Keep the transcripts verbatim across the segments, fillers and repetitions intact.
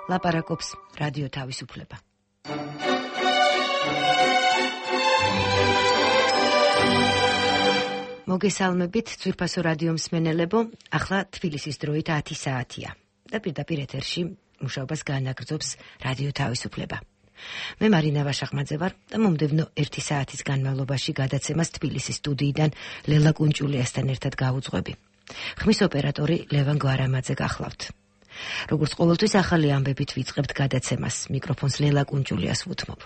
ლაპარაკობს რადიო თავისუფლება. მოგესალმებით, ძვირფასო რადიო მსმენელებო, ახლა თბილისის დროით ათი საათია და პირდაპირ ეთერში მუშაობას განაგრძობს რადიო თავისუფლება. მე მარინა ვაშახმაძე ვარ და მომდევნო ერთი საათის განმავლობაში გადაცემას თბილისის სტუდიიდან ლელა კუნჭულიასთან ერთად გავუძღვები. ხმის ოპერატორი ლევან გვარამაძე გახლავთ. როგორც ყოველთვის ახალი ამბებით ვიწყებთ გადაცემას. მიკროფონს ლელა კუნჭულიას ვუთმობ.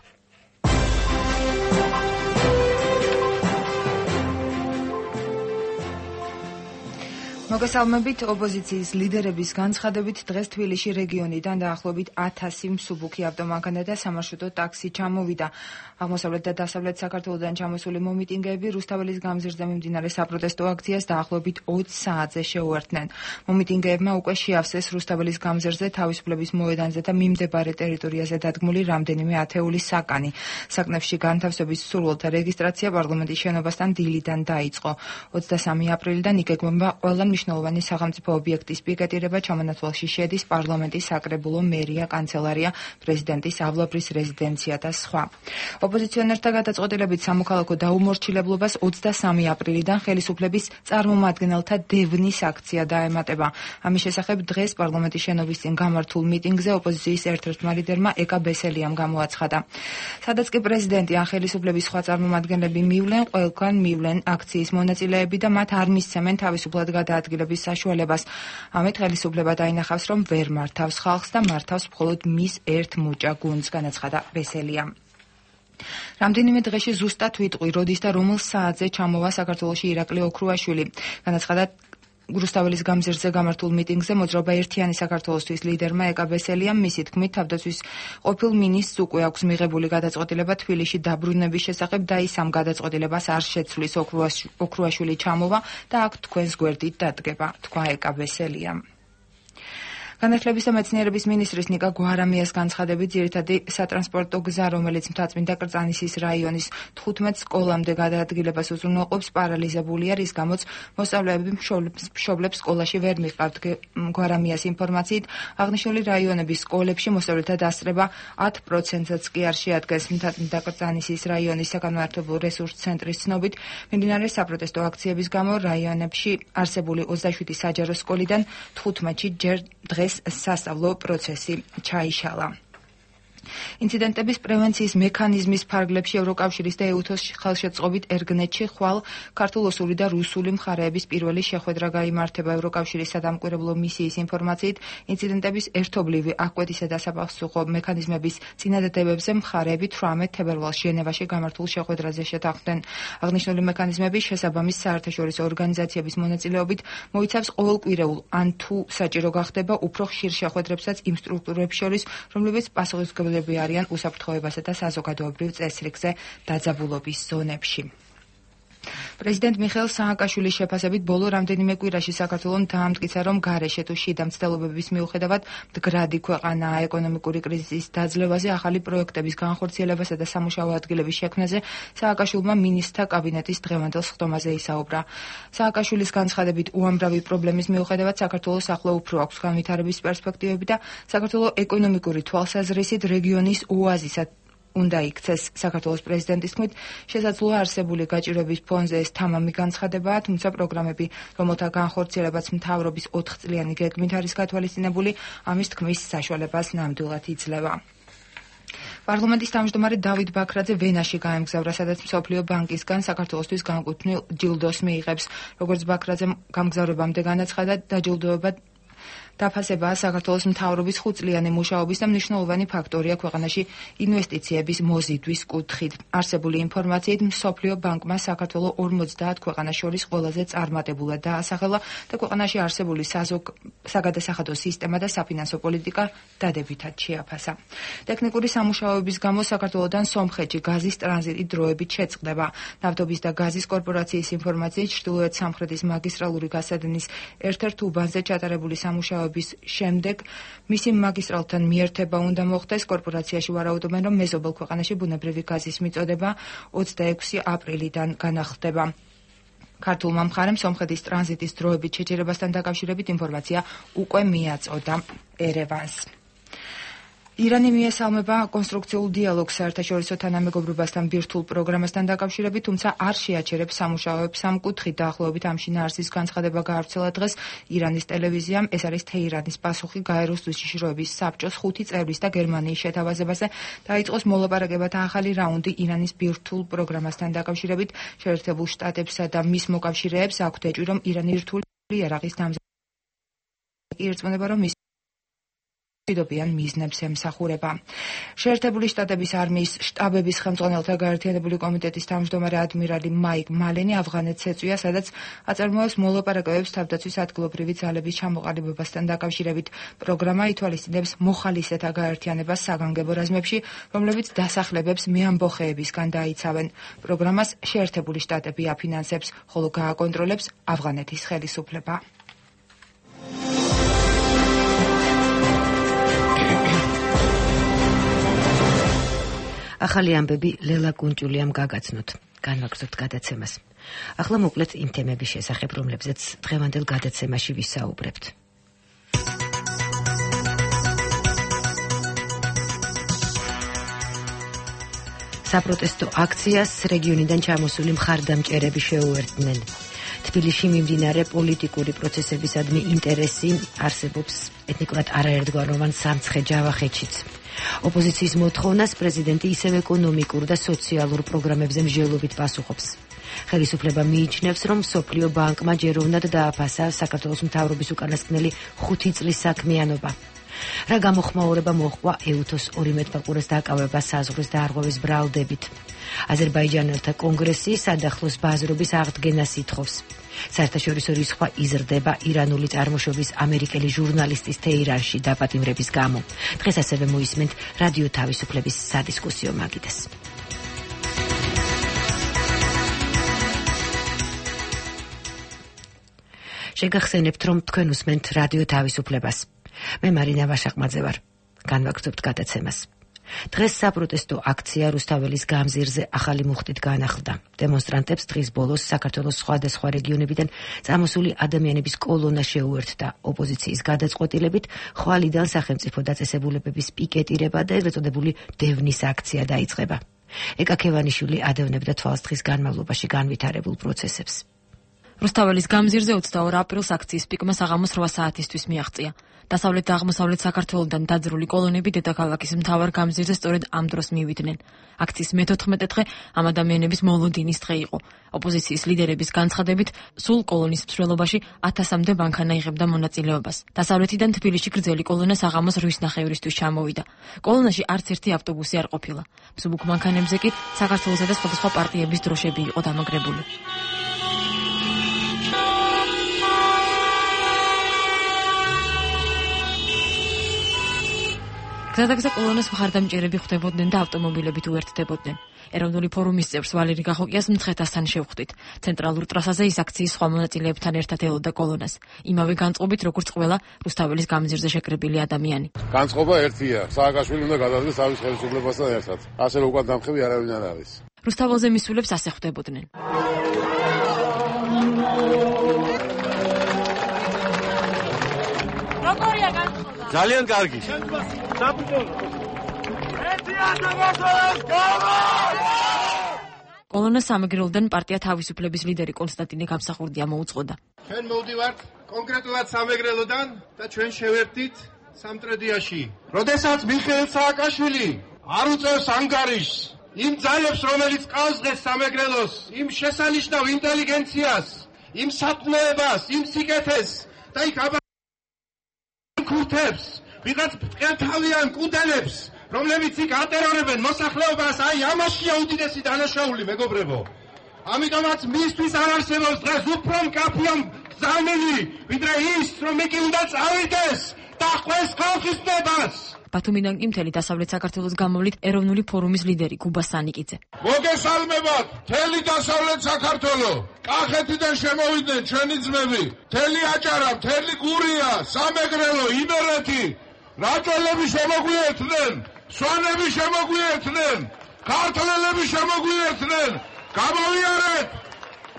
მოგესალმებით, ოპოზიციის ლიდერების განცხადებით დღეს თბილისში რეგიონიდან დაახლოებით ათასი მსუბუქი ავტომანქანა და სამარშრუტო ტაქსი ჩამოვიდა. აღმოსავლეთ და დასავლეთ საქართველოდან ჩამოსული მომიტინგეები რუსთაველის გამზირზე მიმდინარე საპროტესტო აქციას დაახლოებით ოცი საათზე შეუერთდნენ. მომიტინგეებმა უკვე შეავსეს რუსთაველის გამზირზე თავისუფლების მოედანზე და მიმდებარე ტერიტორიაზე დადგმული რამდენიმე ათეული საკანი. საკნებში განთავსების სურვილთა რეგისტრაცია პარლამენტის შენობასთან დილიდან დაიწყო. ოცდასამი აპრილიდან იგეგმება ყველა მნიშვნელოვანი სახელმწიფო ობიექტის პიკეტირება, ჩამონათვალში შედის პარლამენტის საკრებულო მერია, კანცელარია, პრეზიდენტის ავლაბრის რეზიდენცია და სხვა. ოპოზიციონერთა გადაწყვეტილებით სამოქალაქო დაუმორჩილებლობას ოცდასამი აპრილიდან ხელისუფლების წარმომადგენელთა დევნის აქცია დაემატება. ამის შესახებ დღეს პარლამენტის შენობის წინ გამართულ მიტინგზე ოპოზიციის ერთ-ერთმა ლიდერმა ეკა ბესელიამ გამოაცხადა. სადაც კი პრეზიდენტი ან ხელისუფლების სხვა წარმომადგენლები მივლენ, ყველგან მივლენ აქციის მონაწილეები და მათ არ მისცემენ თავისუფლად გადაადგილების საშუალებას. ამით ხელისუფლება დაინახავს, რომ ვერ მართავს ხალხს და მართავს მხოლოდ მის ერთ მუჭა გუნდს, განაცხადა ბესელიამ. რამდენიმე დღეში ზუსტად ვიტყვი, როდის და რომელ საათზე ჩამოვა საქართველოში ირაკლი ოქრუაშვილი, განაცხადა რუსთაველის გამზირზე გამართულ მიტინგზე მოძრაობა ერთიანი საქართველოსთვის ლიდერმა ეკა ბესელიამ. მისი თქმით, თავდაცვის ყოფილ მინისტრს უკვე აქვს მიღებული გადაწყვეტილება თბილისში დაბრუნების შესახებ და ის ამ გადაწყვეტილებას არ შეცვლის. ოქრუაშვილი ჩამოვა და აქ თქვენს გვერდით დადგება, თქვა ეკა ბესელიამ. განათლების და მეცნიერების მინისტრის ნიკა გვარამიას განცხადებით, ძირითადი სატრანსპორტო გზა, რომელიც მთაწმინდა კრწანისის რაიონის თხუთმეტ სკოლამდე გადაადგილებას უზრუნველყოფს, პარალიზებულია, რის გამოც მოსწავლეები მშობლებს სკოლაში ვერ მიჰყავთ. გვარამიას ინფორმაციით, აღნიშნული რაიონების სკოლებში მოსწავლეთა დასწრება ათ პროცენტსაც კი არ შეადგენს. მთაწმინდა კრწანისის რაიონის საგანმანათლებლო რესურს ცენტრის ცნობით, მიმდინარე საპროტესტო აქციების გამო რაიონებში არსებული ოცდაშვიდი საჯარო სკოლიდან თხუთმეტში ჯერ დღეს სასწავლო პროცესი ჩაიშალა. ინციდენტების პრევენციის მექანიზმის ფარგლებში ევროკავშირის და ეუთოს ხელშეწყობით ერგნეთში ხვალ ქართულ-ოსური და რუსული მხარეების პირველი შეხვედრა გაიმართება. ევროკავშირის სადამკვირვებლო მისიის ინფორმაციით, ინციდენტების ერთობლივი აღკვეთისა და საფასუხო მექანიზმების წინადადებებზე მხარეები თვრამეტ თებერვალს ჟენევაში გამართულ შეხვედრაზე შეთანხმდნენ. აღნიშნული მექანიზმები შესაბამის საერთაშორისო ორგანიზაციების მონაწილეობით მოიცავს ყოველკვირეულ ან თუ საჭირო გახდება უფრო ხშირ შეხვედრებსაც იმ სტრუქტურებს შორის, რომლებიც პასუხისმგებლები არიან უსაფრთხოებასა და საზოგადოებრივ წესრიგზე დაძაბულობის ზონებში. პრეზიდენტ მიხეილ სააკაშვილის შეფასებით, ბოლო რამდენიმე კვირაში საქართველოს დაამტკიცა, რომ გარეშე თუ შიდა მცდელობების მიუხედავად მდგრადი ქვეყანაა. ეკონომიკური კრიზისის დაძლევაზე, ახალი პროექტების განხორციელებასა და სამუშაო ადგილების შექმნაზე სააკაშვილმა მინისტრთა კაბინეტის დღევანდელ სხდომაზე ისაუბრა. სააკაშვილის განცხადებით, უამრავი პრობლემის მიუხედავად საქართველოს ახლა უფრო აქვს განვითარების პერსპექტივები და საქართველოს ეკონომიკური თვალსაზრისით რეგიონის ოაზისად უნდა იქცეს. საქართველოს პრეზიდენტის თქმით, შესაძლოა არსებული გაჭირვების ფონზე ეს თამამი განცხადებაა, თუმცა პროგრამები, რომელთა განხორციელებაც მთავრობის ოთხწლიანი გეგმით არის გათვალისწინებული, ამის თქმის საშუალებას ნამდვილად იძლევა. პარლამენტის თავმჯდომარე დავით ბაქრაძე ვენაში გაემგზავრა, სადაც მსოფლიო ბანკისგან საქართველოსთვის განკუთვნილ ჯილდოს მიიღებს. როგორც ბაქრაძემ გამგზავრებამდე განაცხადა, დაჯილდოება დაფასებაა საქართველოს მთავრობის ხუთწლიანი მუშაობის და მნიშვნელოვანი ფაქტორია ქვეყანაში ინვესტიციების მოზიდვის კუთხით. არსებული ინფორმაციით, მსოფლიო ბანკმა საქართველოს ორმოცდაათ ქვეყანას შორის ყველაზე წარმატებულად დაასახელა და ქვეყანაში არსებული საგადასახადო სისტემა და საფინანსო პოლიტიკა დადებითად შეაფასა. ტექნიკური სამუშაოების გამო საქართველოდან სომხეთში გაზის ტრანზიტი დროებით შეწყდება. ნავთობის და გაზის კორპორაციის ინფორმაციით, ჩრდილოეთ სამხრეთის მაგისტრალური გასადენის ერთ-ერთ უბანზე ჩატარებული სამუშაოების შემდეგ მისი მაგისტრალთან მიერთება უნდა მოხდეს. კორპორაციაში ვარაუდობენ, რომ მეზობელ ქვეყანაში ბუნებრივი გაზის მიწოდება ოცდაექვსი აპრილიდან განახლდება. ქართულმა მხარემ სომხეთის ტრანზიტის დროებით შეჯერებასთან დაკავშირებით ინფორმაცია უკვე მიაწოდა ერევანს. ირანი მიესალმება კონსტრუქციულ დიალოგს საერთაშორისო თანამეგობრობასთან ბირთვულ პროგრამასთან დაკავშირებით, თუმცა არ შეაჩერებს სამუშაოებს ამ კუთხით. დაახლოებით ამ შინაარსის განცხადება გაავრცელა დღეს ირანის ტელევიზიამ. ეს არის თეირანის პასუხი გაეროს უშიშროების საბჭოს ხუთი წევრის და გერმანიის შეთავაზებაზე. დაიწყოს მოლაპარაკებათა ახალი რაუნდი ირანის ბირთვულ პროგრამასთან დაკავშირებით. შეერთებულ შტატებსა და მის მოკავშირეებს აქვთ ეჭვი, რომ ირანი ბირთვული იარაღის დამზადება ირწმუნება, რომ ის დიდობიან მიზნებს ემსახურება. შეერთებული შტატების არმიის შტაბების ხელმძღვანელთა გაერთიანებული კომიტეტის თავმჯდომარე ადმირალი მაიკ მალენი ავღანეთს ეწვია, სადაც აწარმოებს მოლაპარაკებებს თავდაცვის ადგილობრივი ძალების ჩამოყალიბებასთან დაკავშირებით. პროგრამა ითვალისწინებს მოხალისეთა გაერთიანებას საგანგებო რაზმებში, რომლებიც დასახლებებს მეამბოხეებისგან დაიცავენ. პროგრამას შეერთებული შტატები აფინანსებს, ხოლო გააკონტროლებს ავღანეთის ხელისუფლება. ახალი ამბები ლელა კუნჭულიამ გაგაცნოთ. განვაგრძობთ გადაცემას. ახლა მოკლედ იმ თემების შესახებ, რომლებზეც დღევანდელ გადაცემაში ვისაუბრებთ. საპროტესტო აქციას რეგიონიდან ჩამოსული მხარდამჭერები შეუერთდნენ. თბილისში მიმდინარე პოლიტიკური პროცესებისადმი ინტერესი არსებობს ეთნიკურად არაერთგვაროვან სამცხე ჯავახეთშიც. ოპოზიციის მოთხოვნას პრეზიდენტი ისევ ეკონომიკურ და სოციალურ პროგრამებზე მსჯელობით პასუხობს. ხელისუფლება მიიჩნევს, რომ მსოფლიო ბანკმა ჯეროვნად დააფასა საქართველოს მთავრობის უკანასკნელი ხუთი წლის საქმიანობა. რა გამოხმაურება მოჰყვა ეუთოს ორი მეტფაკურეს დაკავება საზღვრის დარღვევის ბრალდებით. აზერბაიჯანელთა კონგრესი სადახლოს ბაზრობის აღდგენას ითხოვს. საერთაშორისო რისხვა იზრდება ირანული წარმოშობის ამერიკელი ჟურნალისტის თეირანში დაპატიმრების გამო. დღეს ასევე მოისმენთ რადიო თავისუფლების სადისკუსიო მაგიდას. შეგახსენებთ, რომ თქვენ უსმენთ რადიო თავისუფლებას. მე მარინა ვაშაყმაძე ვარ. განვაგრძობთ გადაცემას. დღეს საპროტესტო აქცია რუსთაველის გამზირზე ახალი მუხტით განახლდა. დემონსტრანტებს დღის ბოლოს საქართველოს სხვადასხვა რეგიონებიდან წამოსული ადამიანების კოლონა შეუერთდა. ოპოზიციის გადაწყვეტილებით ხვალიდან სახელმწიფო დაწესებულებების პიკეტირება და ეგრეთ წოდებული დევნის აქცია დაიწყება. ეკა ქევანიშვილი ადევნებდა თვალს დღის განმავლობაში განვითარებულ პროცესებს. რუსთაველის გამზირზე ოცდაორ აპრილს აქციის პიკმა საღამოს რვა საათისთვის მიაღწია. დასავლეთ და აღმოსავლეთ საქართველოდან დაძრული კოლონები დედაქალაქის მთავარ გამზირზე სწორედ ამ დროს მივიდნენ. აქციის მეთოთხმეტე დღე ამ ადამიანების მოლოდინის დღე იყო. ოპოზიციის ლიდერების განცხადებით, სულ კოლონის მსვლელობაში ათასამდე მანქანა იღებდა მონაწილეობას. დასავლეთიდან თბილისში გრძელი კოლონა საღამოს რვის ნახევრისთვის ჩამოვიდა. კოლონაში არც ერთი ავტობუსი არ ყოფილა. მსუბუქ მანქანებზე კი საქართველოსა და სხვადასხვა პარტიების დროშები იყო დამაგრებული. გზადაგზა კოლონას მხარდამჭერები ხვდებოდნენ და ავტომობილებით უერთდებოდნენ. ეროვნული ფორუმის წევრს ვალერი გახოკიას მცხეთასთან შევხვდით. ცენტრალურ ტრასაზე ის აქციის სხვა მონაწილეებთან ერთად ელოდა კოლონას. იმავე განწყობით, როგორც ყველა რუსთაველის გამზირზე შეკრებილი ადამიანი. განწყობა ერთია. სააკაშვილი უნდა გადადგეს თავის ხელისუფლებასთან ერთად. ასე რომ უკან დამხები არავინ არ არის. რუსთაველზე მისულებს ასე ხვდებოდნენ. როგორია განწყობა? ძალიან კარგი. კოლონა სამეგრელოდან პარტია თავისუფლების ლიდერი კონსტანტინე გამსახურდია მოუწყოდა. ჩვენ მოვდივართ კონკრეტულად სამეგრელოდან და ჩვენ შევერთდით სამტრედიაში. როდესაც მიხეილ სააკაშვილი არ უწევს ანგარიშს იმ ძალებს, რომელიც ყავს დღეს სამეგრელოს, იმ შესანიშნავ ინტელიგენციას, იმ სათნოებას, იმ სიკეთეს და იქ აბა-ქურთებს, ვიღაც ტყელთავიან კუდელებს, რომლებიც იქ ატერორებენ მოსახლეობას, აი ამაშია უდიდესი დანაშაული, მეგობრებო. ამიტომაც მისთვის არ არსებობს დღეს უფრო მკაფიო გზავნილი, ვიდრე ის, რომ იგი უნდა წავიდეს და ყვეს ხალხის ნებას. ბათუმიდან კი მთელი დასავლეთ საქართველოს გამოვლით ეროვნული ფორუმის ლიდერი გუბა სანიკიძე. მოგესალმებათ, მთელი დასავლეთ საქართველო. კახეთიდან შემოვიდნენ ჩვენი ძმები. მთელი აჭარა, მთელი გურია, სამეგრელო, იმერეთი. რაჭველები შემოგვიერთდნენ, სვანები შემოგვიერთდნენ, ქართველები შემოგვიერთდნენ. გამოვიარეთ,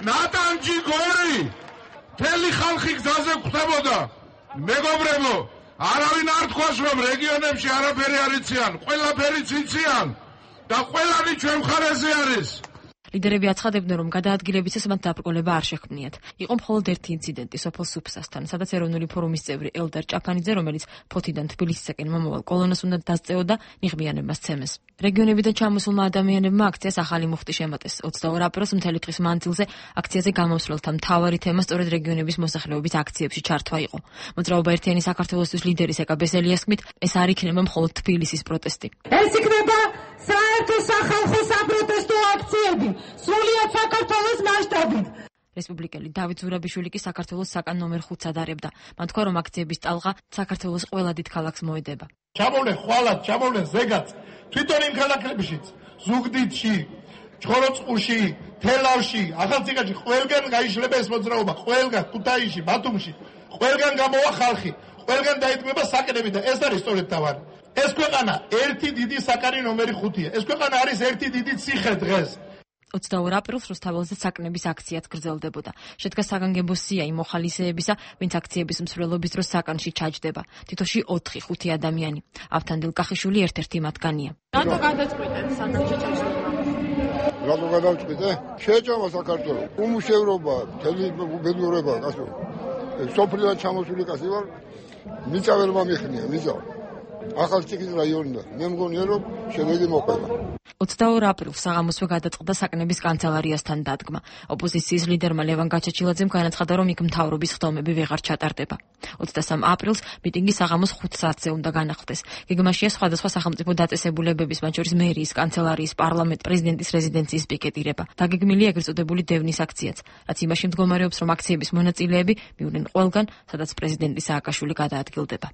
ნატანჯი გორი. მთელი ხალხი გზაზე გვხვდებოდა. მეგობრებო, არავინ არ თქვას, რომ რეგიონებში არაფერი არ იციან, ყველაფერი იციან და ყველანი ჩვენ მხარეზე არის. ლიდერები აცხადებდნენ, რომ გადაადგილებისას მათ დაბრკოლება არ შექმნიათ. იყო მხოლოდ ერთი ინციდენტი სოფელ სუფსასთან, სადაც ეროვნული ფორუმის წევრი ელდარ ჭაფანიძე, რომელიც ფოთიდან თბილისისაკენ მომავალ კოლონას უნდა დასწეოდა, ნიღბიანებმა სცემეს. რეგიონებიდან ჩამოსულმა ადამიანებმა აქციას ახალი მუხტი შემატეს. ოცდაორ აპრილს მთელი დღის მანძილზე აქციაზე გამოსვლელთა მთავარი თემა სწორედ რეგიონების მოსახლეობის აქციებში ჩართვა იყო. მოძრაობა ერთიანი საქართველოსთვის ლიდერის ეკა ბესელიას თქმით, ეს არ იქნება მხოლოდ თბილისის პროტესტი. ეს იქნება საერთო სახალხო საპროტესტო აქციები. სრულიად საქართველოს მასშტაბით. რესპუბლიკელი დავით ზურაბიშვილი კი საქართველოს საკან ნომერ ხუთს ადარებდა. მან თქვა, რომ აქციების ტალღა საქართველოს ყველა დიდ ქალაქს მოედება. ჩამოვლენ ხვალად, ჩამოვლენ ზეგაც, თვითონ იმ ქალაქებშიც, ზუგდიდში, ჩხოროწყუში, თელავში, ახალციხეში, ყველგან გაიშლება ეს მოძრაობა, ყველგან ქუთაისში, ბათუმში, ყველგან გამოვა ხალხი, ყველგან დაიწყება საკრები და ეს არის სწორედ თავარი. ეს ქვეყანა ერთი დიდი საკარი ნომერი ხუთია. ეს ქვეყანა არის ერთი დიდი ციხე დღეს. ოცდაორ აპრილს რუსთაველზე საკნების აქციაც გრძელდებოდა. შედგა საგანგებო სია იმ მოხალისეებისა, ვინც აქციების მსვლელობის დროს საკანში ჩაჯდება. თითოში ოთხი ხუთი ადამიანი. ავთანდილ კახიშვილი ერთ-ერთი მათგანია. რატო გადაწყვეტეთ საკანში ჩაჯდება? რატო გადავწყვიტე? შეეჭამა საქართველოს. უმუშევრობა, მთელი ბედნიერება, კაცო. სოფლიდან ჩამოსული კაცი ვარ. მიწა ვერ მომიხნია, მიწა. ახალციხის რაიონიდან. მე მგონია, რომ შედეგი მოხდება. ოცდაორ აპრილს საღამოსვე გადაწყდა საკნების კანცელარიასთან დადგმა. ოპოზიციის ლიდერმა ლევან გაჩეჩილაძემ განაცხადა, რომ იქ მთავრობის ხდომები ვეღარ ჩატარდება. ოცდასამ აპრილს მიტინგი საღამოს ხუთ საათზე უნდა განახლდეს. გეგმაშია სხვადასხვა სახელმწიფო დაწესებულებების, მათ შორის მერიის, კანცელარიის, პარლამენტ, პრეზიდენტის რეზიდენციის პიკეტირება. დაგეგმილია ეგრეთ წოდებული დევნის აქციაც, რაც იმაში მდგომარეობს, რომ აქციების მონაწილეები მივლენ ყველგან, სადაც პრეზიდენტი სააკაშვილი გადაადგილდება.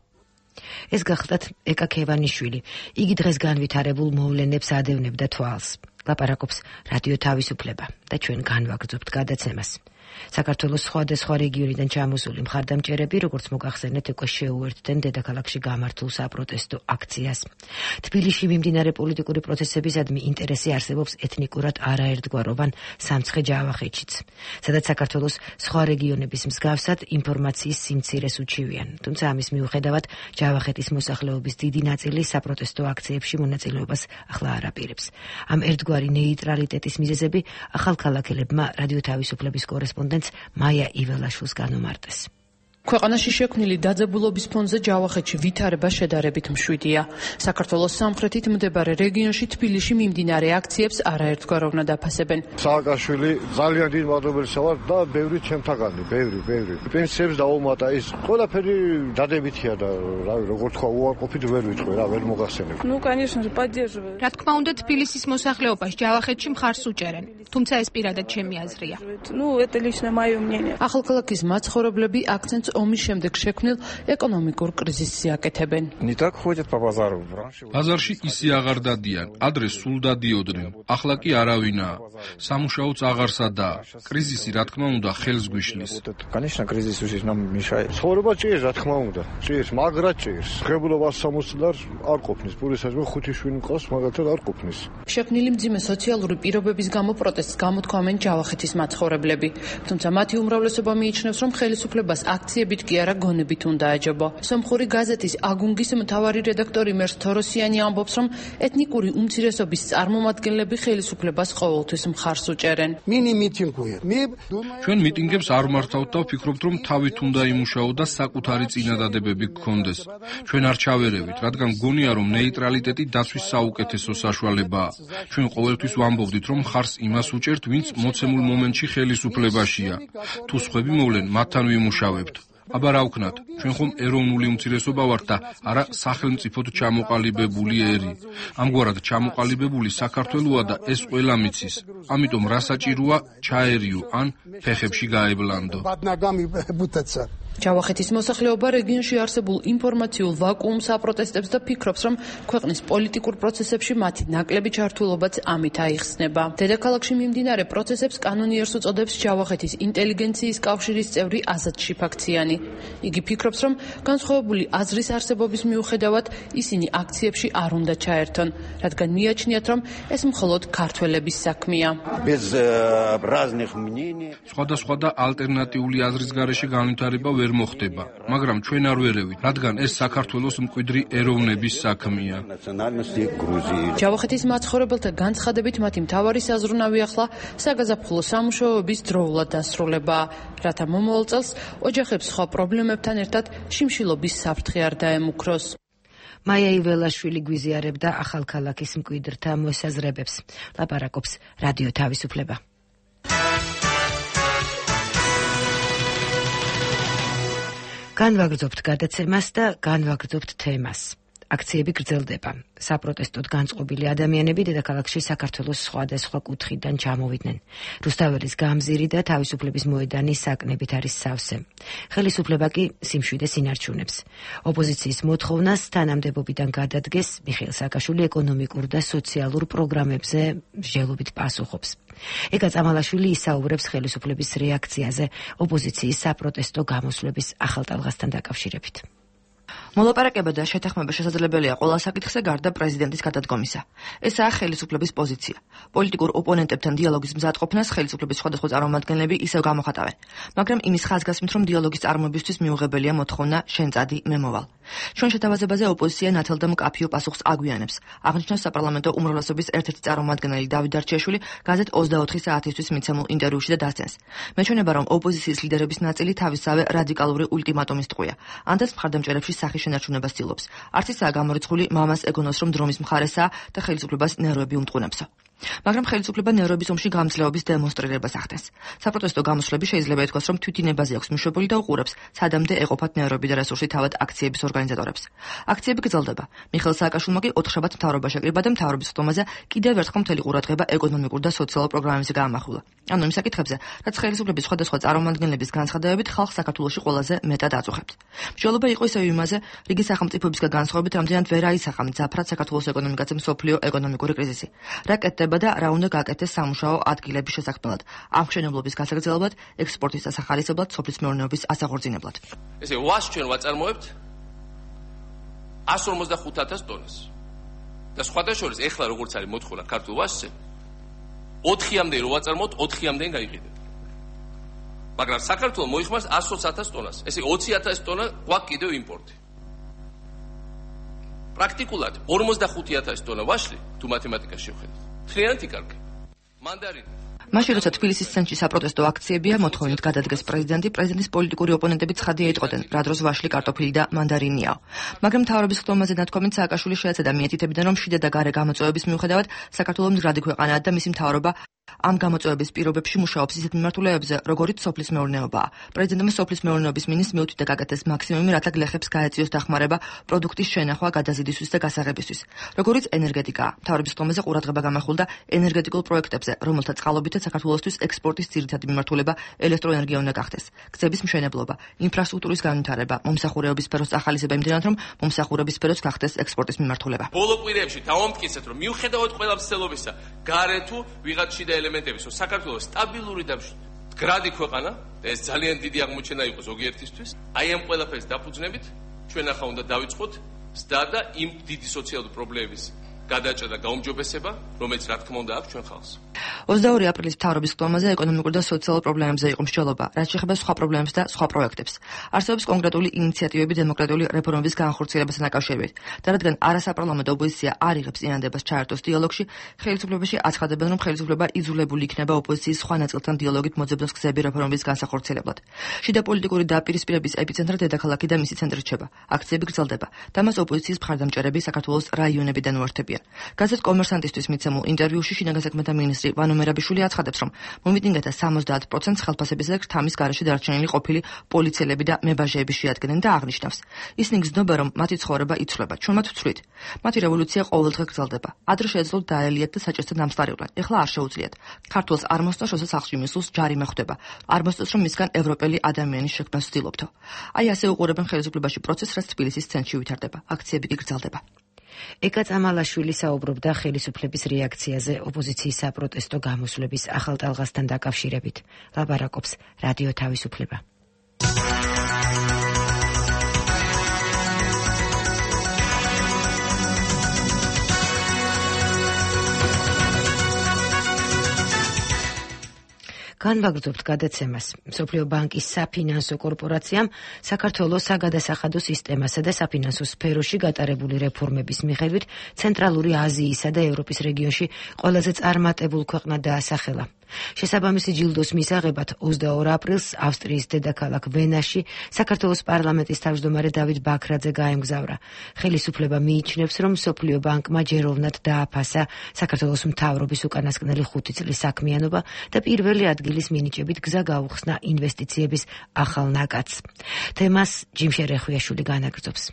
ეს გახლდათ ეკა ქევანიშვილი. იგი დღეს განვითარებულ მოვლენებს ადევნებდა თვალს. ლაპარაკობს რადიო თავისუფლება და ჩვენ განვაგრძობთ გადაცემას. საქართველოს სხვადასხვა რეგიონიდან ჩამოსული მხარდამჭერები, როგორც მოგახსენეთ, უკვე შეუერთდნენ დედაქალაქში გამართულ საპროტესტო აქციას. თბილისში მიმდინარე პოლიტიკური პროცესებისადმი ინტერესი არსებობს ეთნიკურად არაერთგვაროვან სამცხე ჯავახეთშიც, სადაც საქართველოს სხვა რეგიონების მსგავსად ინფორმაციის სიმცირეს უჩივიან. თუმცა ამის მიუხედავად ჯავახეთის მოსახლეობის დიდი ნაწილი საპროტესტო აქციებში მონაწილეობას ახლა არ აპირებს. ამ ერთგვარი ნეიტრალიტეტის მიზეზები ახალქალაქელებმა რადიო თავისუფლების კორესპონდენტ მაია იველაშვილს განუმარტეს. ქვეყანაში შექმნილი დაძაბულობის ფონზე ჯავახეთში ვითარება შედარებით მშვიდია. საქართველოს სამხრეთით მდებარე რეგიონში თბილისში მიმდინარე აქციებს არაერთგვაროვნად აფასებენ. სააკაშვილი ძალიან დიდ მადლობელსა ვარ და ბევრი ჩემთაგანი, ბევრი, ბევრი. პენსიებს დაუმატა ის ყველაფერი დადებითია და რავი, როგორ თქვა, უარყოფით ვერ ვიტყვი რა, ვერ მოგახსენებ. Ну, конечно же, поддерживаю. რა თქმა უნდა, თბილისის მოსახლეობას ჯავახეთში მხარს უჭერენ. თუმცა ეს პირადად ჩემი აზრია. Ну, это лично моё мнение. ახალქალაქის მაცხოვრებლები აქცენტს ომის შემდეგ შექმნილ ეკონომიკურ კრიზისზე აკეთებენ. ბაზარში ისე აღარ დადიან, ადრე სულ დადიოდნენ, ახლა კი არავინაა. სამუშაოც აღარ სადაა. კრიზისი, რა თქმა უნდა, ხელს გვიშლის. ცხოვრება ჭირს, რა თქმა უნდა, ჭირს, მაგრად ჭირს. ღებულობა სამოცდაას არ ყოფნის, პურისაჭმე ხუთი შვილი მყავს, მაგალითად არ ყოფნის. შექმნილი მძიმე სოციალური პირობების გამო პროტესტს გამოთქვამენ ჯავახეთის მაცხოვრებლები. თუმცა მათი უმრავლესობა მიიჩნევს, რომ ხელისუფლებას აქციებით კი არა გონებით უნდა აჯობა. სომხური გაზეთის აგუნგის მთავარი რედაქტორი მერს თოროსიანი ამბობს, რომ ეთნიკური უმცირესობის წარმომადგენლები ხელისუფლებას ყოველთვის მხარს უჭერენ. ჩვენ მიტინგებს არ მართავთ და ვფიქრობთ, რომ თავით უნდა იმუშაო და საკუთარი წინადადებები გქონდეს. ჩვენ არ ჩავერევით, რადგან გონია, რომ ნეიტრალიტეტი დაცვის საუკეთესო საშუალებაა. ჩვენ ყოველთვის ვამბობდით, რომ მხარს იმას უჭერთ, ვინც მოცემულ მომენტში ხელისუფლებაშია. თუ სხვები მოვლენ, მათთან ვიმუშავებთ. აბა რა ვქნათ, ჩვენ ხომ ეროვნული უმცირესობა ვართ და არა სახელმწიფოდ ჩამოყალიბებული ერი. ამგვარად ჩამოყალიბებული საქართველოა და ეს ყველა მიცის. ამიტომ რა საჭიროა ჩაერიო ან ფეხებში გაევლანდო. ჯავახეთის მოსახლეობა რეგიონში არსებულ ინფორმაციულ ვაკუუმს აპროტესტებს და ფიქრობს, რომ ქვეყნის პოლიტიკურ პროცესებში მათი ნაკლები ჩართულობაც ამით აიხსნება. დედაქალაქში მიმდინარე პროცესებს კანონიერს უწოდებს ჯავახეთის ინტელიგენციის კავშირის წევრი აზად შიფაქციანი. იგი ფიქრობს, რომ განსხვავებული აზრის არსებობის მიუხედავად ისინი აქციებში არ უნდა ჩაერთონ, რადგან მიაჩნიათ, რომ ეს მხოლოდ ქართველების საქმეა. სხვადასხვა და ალტერნატიული აზრის გარეშე განვითარება ვერ ვერ მოხდება, მაგრამ ჩვენ არ ვერევით, რადგან ეს საქართველოს მკვიდრი ეროვნების საქმეა. ჯავახეთის მაცხოვრებელთა განცხადებით მათი მთავარი საზრუნავი ახლა საგაზაფხულო სამუშაოების დროულად დასრულება, რათა მომავალ წელს ოჯახებს სხვა პრობლემებთან ერთად შიმშილობის საფრთხე არ დაემუქროს. მაია იველაშვილი გვიზიარებდა ახალქალაქის მკვიდრთა მოსაზრებებს. ლაპარაკობს რადიო თავისუფლება. განვაგრძობთ გადაცემას და განვაგრძობთ თემას. აქციები გრძელდება. საპროტესტოდ განწყობილი ადამიანები დედაქალაქში საქართველოს სხვადასხვა კუთხიდან ჩამოვიდნენ. რუსთაველის გამზირი და თავისუფლების მოედანი საკნებით არის სავსე. ხელისუფლება კი სიმშვიდეს ინარჩუნებს. ოპოზიციის მოთხოვნას თანამდებობიდან გადადგეს მიხეილ სააკაშვილი ეკონომიკურ და სოციალურ პროგრამებზე მსჯელობით პასუხობს. ეკა წამალაშვილი ისაუბრებს ხელისუფლების რეაქციაზე ოპოზიციის საპროტესტო გამოსვლების ახალტალღასთან დაკავშირებით. მოლაპარაკება და შეთანხმება შესაძლებელია ყველა საკითხზე გარდა პრეზიდენტის გადადგომისა. ესაა ხელისუფლების პოზიცია. პოლიტიკურ ოპონენტებთან დიალოგის მზადყოფნას ხელისუფლების სხვადასხვა წარმომადგენლები ისევ გამოხატავენ, მაგრამ იმის ხაზგასმით, რომ დიალოგის წარმოებისთვის მიუღებელია მოთხოვნა შენ წადი მე მოვალ. ჩვენ შეთავაზებაზე ოპოზიცია ნათელ და მკაფიო პასუხს აგვიანებს. აღნიშნავს საპარლამენტო უმრავლესობის ერთ-ერთი წარმომადგენელი დავით დარჩიაშვილი გაზეთ ოცდაოთხი საათისთვის მიცემულ ინტერვიუში და დასცენს. მეჩვენება, რომ ოპოზიციის ლიდერების ნაწილი თავისავე რადიკალური ულტიმატუმის ტყვია. ანდაც მხარდამჭერებში სახის შენარჩუნებას ცდილობს. არც ისაა გამორიცხული მამას ეგონოს, რომ დრომის მხარესაა და ხელისუფლებას ნერვები უმტყუნებსო. მაგრამ ხელისუფლება ნერვების ომში გამძლეობის დემონსტრირებას ახდენს. საპროტესტო გამოსვლები შეიძლება ითქვას, რომ თვითინებაზე აქვს მიშვებული და უყურებს, სადამდე ეყოფათ ნერვები და რესურსი თავად აქციების ორგანიზატორებს. აქციები გრძელდება. მიხეილ სააკაშვილმა კი ოთხშაბათ მთავრობა შეკრიბა და მთავრობის ხდომაზე კიდევ ერთხელ მთელი ყურადღება ეკონომიკურ და სოციალურ პროგრამებზე გაამახვილა. ანუ იმ საკითხებზე, რაც ხელისუფლების სხვადასხვა წარმომადგენლების განცხადებებით ხალხ საქართველოში ყველაზე მეტად აწუხებთ. მსჯელობა იყო ისევ იმაზე, რიგი სახელმწიფოებისგან განსხვავებით, რამდენად ვერ აისახა მძაფრად საქართველოს ეკონომიკაზე მსოფლიო ეკონომიკური კრიზისი. რა კეთდება და რა უნდა გაკეთდეს სამუშაო ადგილების შესაქმნელად, ამ მშენებლობის გასაგრძელებლად, ექსპორტის დასახალისებლად, სოფლის მეურნეობის ასაღორძინებლად. ესე ვას ჩვენ ვაწარმოებთ εκατს ორმოცდახუთ ათას ტონას. და სხვადასხვა ეხლა როგორც არის მოთხოვნა ქართულ ვასზე, ოთხიამდე რო ვაწარმოოთ, ოთხიამდე გაიყიდება. მაგრამ საქართველოს მოიხმარს εκατს ოცდაათ ათას ტონას. ესე ოცი ათასი ტონა გვაქვს კიდევ იმპორტი. პრაქტიკულად ორმოცდახუთი ათასი ტონა ვაშლი თუ მათემატიკას შევხედოთ. თლიანად იკარგება. მანდარინი. მაშინ როცა თბილისის ცენტრში საპროტესტო აქციებია, მოთხოვნით გადადგეს პრეზიდენტი, პრეზიდენტის პოლიტიკური ოპონენტები ცხადია იტყოდნენ, რა დროს ვაშლი, კარტოფილი და მანდარინიაო. მაგრამ მთავრობის ხდომაზე ნათქვამით სააკაშვილი შეეცადა მიეთითებიდან, რომ შიდა და გარე გამოწვევების მიუხედავად საქართველოს მზრადი ქვეყანაა და მისი მთავრობა ამ გამოწვევების პირობებში მუშაობს ისეთ მიმართულებებზე, როგორიც სოფლის მეურნეობაა. პრეზიდენტმა სოფლის მეურნეობის მინისტრს მიუთითა გაკეთდეს მაქსიმუმი, რათა გლეხებს გაეწიოს დახმარება პროდუქტის შენახვა გადაზიდისთვის და გასაღებისთვის. როგორიც ენერგეტიკაა. მთავრობის ხდომაზე ყურადღება გამახვილდა ენერგეტიკულ პროექტებზე, რომელთა წყალობითაც საქართველოსთვის ექსპორტის ძირითადი მიმართულება ელექტროენერგია უნდა გახდეს. გზების მშენებლობა, ინფრასტრუქტურის განვითარება, მომსახურეობის სფეროს ახალისება იმდენად, რომ მომსახურების სფეროს გახდეს ექსპორტის მიმართულება. ბოლო კვირებში დავამტკიცეთ, რომ მიუხედავად ყველა მცდელობისა, გარე თუ ვიღაც შიდა ელემენტების, რომ საქართველოს სტაბილური და მდგრადი ქვეყანა და ეს ძალიან დიდი აღმოჩენა იყო ზოგიერთისთვის, აი ამ ყველაფერს დაფუძნებით ჩვენ ახლა უნდა დავიწყოთ ზრდა და იმ დიდი სოციალური პრობლემების გადაჭრა და გაუმჯობესება, რომელიც რა თქმა უნდა აქვს ჩვენ ხალხს. ოცდაორი აპრილის მთავრობის ხდომაზე ეკონომიკურ და სოციალურ პრობლემებზე იყო მსჯელობა, რაც შეეხება სხვა პრობლემებს და სხვა პროექტებს. არსებობს კონკრეტული ინიციატივები დემოკრატიული რეფორმების განხორციელებასთან დაკავშირებით. და რადგან არასაპარლამენტო ოპოზიცია არ იღებს წინადებას ჩაერთოს დიალოგში, ხელისუფლებაში აცხადებენ, რომ ხელისუფლება იძულებული იქნება ოპოზიციის სხვა ნაწილთან დიალოგით მოძებნოს გზები რეფორმების განსახორციელებლად. შიდა პოლიტიკური დაპირისპირების ეპიცენტრად დედაქალაქი და მისი ცენტრი რჩება. აქციები გრძელდება და მას ოპოზიციის მხარდამჭერები საქართველოს რაიონებიდან უერთებიან. გაზეთ კომერსანტისთვის მიცემულ ინტერვიუში შინაგან საქმეთა მინისტრი ვანო მერაბიშვილი აცხადებს, რომ მომიტინგეთა სამოცდაათ პროცენტს ხელფასებისა და ღრთამის გარეშე დარჩენილი ყოფილი პოლიციელები და მებაჟეები შეადგენენ და აღნიშნავს. ისინი გრძნობა, რომ მათი ცხოვრება იცვლება, ჩვენ მათ ვცვლით. მათი რევოლუცია ყოველდღე გრძელდება. ადრე შეეძლოთ დაელიათ და საჭესთან დამსწარივლენ. ეხლა არ შეუძლიათ. ქართულს არ მოსწონს, როცა სახლში მისულს ჯარიმა ხვდება. არ მოსწონს, რომ მისგან ევროპელი ადამიანის შექმნას ვცდილობთო. აი ასე უყურებენ ხელისუფლებაში პროცესს, რაც თბილისის ცენტრში ვითარდება. აქციები კი გრძელდება. ეკა წამალაშვილი საუბრობდა ხელისუფლების რეაქციაზე ოპოზიციის საპროტესტო გამოსვლების ახალტალღასთან დაკავშირებით. ლაპარაკობს რადიო თავისუფლება. განვაგრძობთ გადაცემას. მსოფლიო ბანკის საფინანსო კორპორაციამ საქართველოს საგადასახადო სისტემასა და საფინანსო სფეროში გატარებული რეფორმების მიხედვით ცენტრალური აზიისა და ევროპის რეგიონში ყველაზე წარმატებულ ქვეყნად დაასახელა. შესაბამისი ჯილდოს მისაღებად ოცდაორ აპრილს ავსტრიის დედაქალაქ ვენაში საქართველოს პარლამენტის თავმჯდომარე დავით ბაქრაძე გაემგზავრა. ხელისუფლება მიიჩნევს, რომ მსოფლიო ბანკმა ჯეროვნად დააფასა საქართველოს მთავრობის უკანასკნელი ხუთი წლის საქმიანობა და პირველი ადგილის მინიჭებით გზა გაუხსნა ინვესტიციების ახალ ნაკადს. თემას ჯიმშე რეხვიაშვილი განაგრძობს.